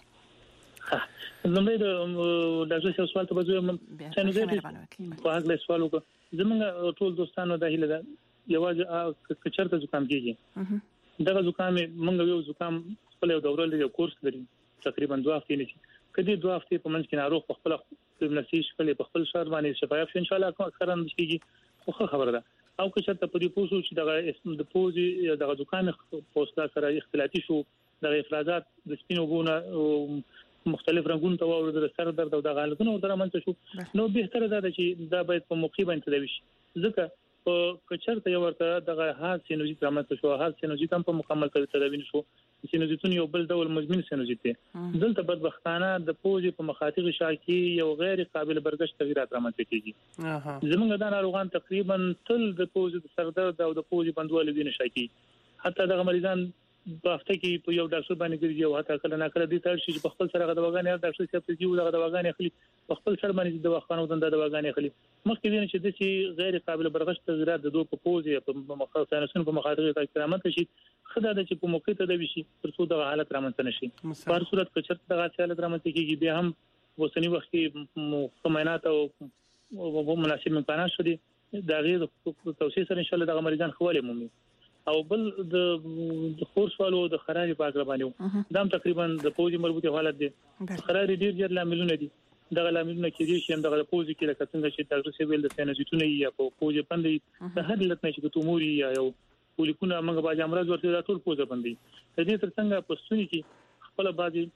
زموږ د دغه سوال ته بزوم چې نو دې په هغه سوال وکړم. زموږ ټول دوستانو د هیله ده یوازې کچرته زکام کیږي دغه زکام موږ یو زکام خپل یو دوره لري کورس لري تقریبا دوه هفتې نه کدي دوه هفتې په منځ کې ناروغ په خپل نفسي شکل په خپل شهر باندې شفایف ان شاء الله اکثرا کیږي. خو خبره ده او که چېرته په دې پوسو چې دغه اسم د پوزي دغه زکام پوسټا سره اختلافي شو دغه افرازات د سپینو بونه مختلف رنگونو ته ورته د سر درد او د غالګونو درته منځ شو نو به تر دا چې دا باید په موقع باندې تدوي شي. ځکه په کچرته یو ورته دغه هار سینوزیت رامنځته شو، هار سینوزیت هم په مکمل توګه تدوین شو. سینوزیتون یو بل ډول مزمن سینوزیت دی. دلته بدبختانه د پوزي په مخاطر شاکی یو غیر قابل برګشت تغیرات رامنځته کیږي. زمونږ د ناروغان تقریبا تل د پوزي د سر درد او د پوزي بندول دي نشاکی. حتی د مریضان په هفته کې په یو ډاکټر باندې ګرځي او حتی کله نه کله د تر شي په خپل سره د دواګانې هر ډاکټر چې په دې د دواګانې اخلي په خپل سره باندې د دواخانو د دواګانې اخلي. مخکې دې چې د شي غیر قابل برغشت تغیرات د دوه په پوزي په مخاطرونو په مخاطر ته اکرامات شي خدای د چې په موقع ته د وشي تر څو د حالت رامنځته نشي. په هر صورت کې چې دغه حالت رامنځته کیږي بیا هم وسنی وخت کې خمینات او مناسب امکانات شدي دا غیر توسعه سره ان شاء الله د مریضان خواله مومي. او بل د خور سوالو د خراري په اړه باندې دا تقریبا د پوزي مربوطه حالت دي. خراري ډیر ډیر لاملونه دي. دغه لاملونه کې دي چې دغه پوزي کې لکه څنګه چې ډاکټر سیویل د سینوزیتونه یا په پوزي باندې د هر لټ نشي کومه یا یو ولیکونه موږ باج امراض ورته ټول پوزه باندې د دې ترڅنګ په سونی کې خپل باجی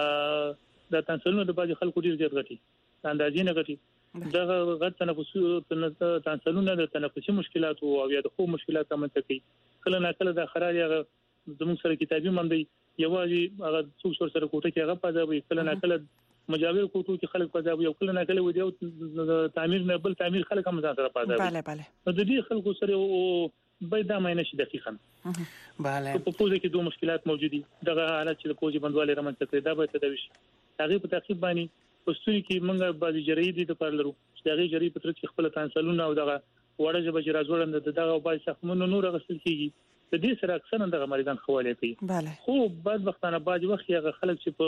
د تنسلونو د باجی خلکو ډیر زیات غټي اندازې نه غټي دغه غټ تنفسي تنسلونو د تنفسي مشکلات او یا د خوب مشکلات رامنځته کوي. کله نه کله د خراري هغه زموږ سره کتابي مندي یوازې هغه څو سره کوټه کې هغه پاتې کله نه کله مجاور کوټو کې خلک پاتې یو کله نه کله و دی تعمیر نه بل تعمیر خلک هم سره پاتې. بله بله د دې خلکو سره باید دا معنی شي دقیقاً. بله په پوزه کې دوه مشکلات موجودي دغه حالت چې د پوزي بندواله رامنځته کوي دا باید تدوي شي. هغه په ترتیب باندې پښتوري کې موږ بعضي جریدي د پر لرو چې هغه جری په تر کې خپل تنسلونه او دغه وړه جبه چې راځوړند دغه بای سخمونو نور غسل کیږي. د دې سره اکثر دغه مریضان خواله کوي. بله خو بعد وختانه باج وخت هغه خلک چې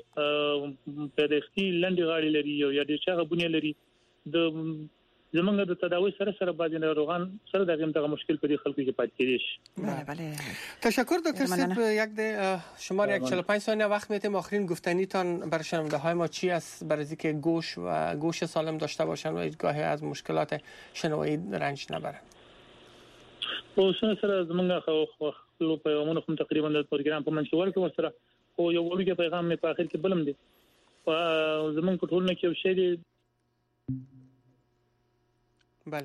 په پدېختي لنډي غاړي لري او یا د چاغه بنی لري د زمونږ د تداوی سره سره باج نه روغان سره دغه دغه مشکل په دې خلکو کې پات کېږي. بله بله تشکر دکتر صاحب. یک د شمار یک چهل و پنج ثانیه وقت میتیم آخرین گفتنیتان برای شنونده های ما چی است برای اینکه گوش و گوش سالم داشته باشن و گاهی از مشکلات شنوایی رنج نبرن. او څنګه سره زمونږ خو خپل پیغامونه هم تقریبا د پروګرام په منځ کې ورکو سره خو یو وړوکی پیغام مې په اخر کې بلم دي په زمونږ په ټولنه کې یو شی دی. بله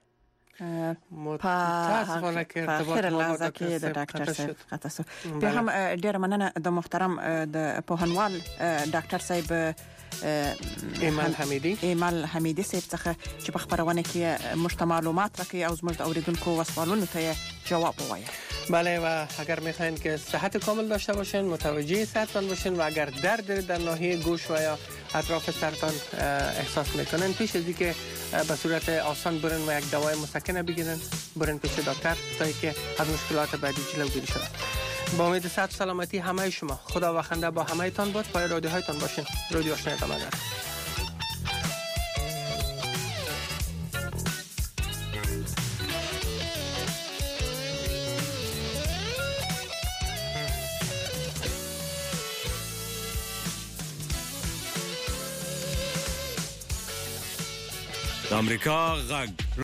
متاسفانه که ارتباط ما با دکتر صاحب قطع شد. بیا هم ډیر مننه د محترم د پوهنوال ډاکټر صاحب ایمل حمیدی ایمل حمیدی صاحب څخه چې په خبرونه کې مشت معلومات راکړي او زموږ اوریدونکو وسوالونو ته جواب ووایي. بله و اگر میخواین که صحت کامل داشته باشین متوجه سرطان باشین و اگر درد در ناحیه گوش و یا اطراف سرطان احساس میکنن پیش از اینکه به صورت آسان برن و یک دوای مسکن بگیرن برن پیش دکتر تا اینکه از مشکلات بعدی جلوگیری شود. با امید صحت سلامتی همه شما خدا و خنده با همه تان بود. پای رادیوهایتان باشین. رادیو آشنا ادامه داره. امریکا غږ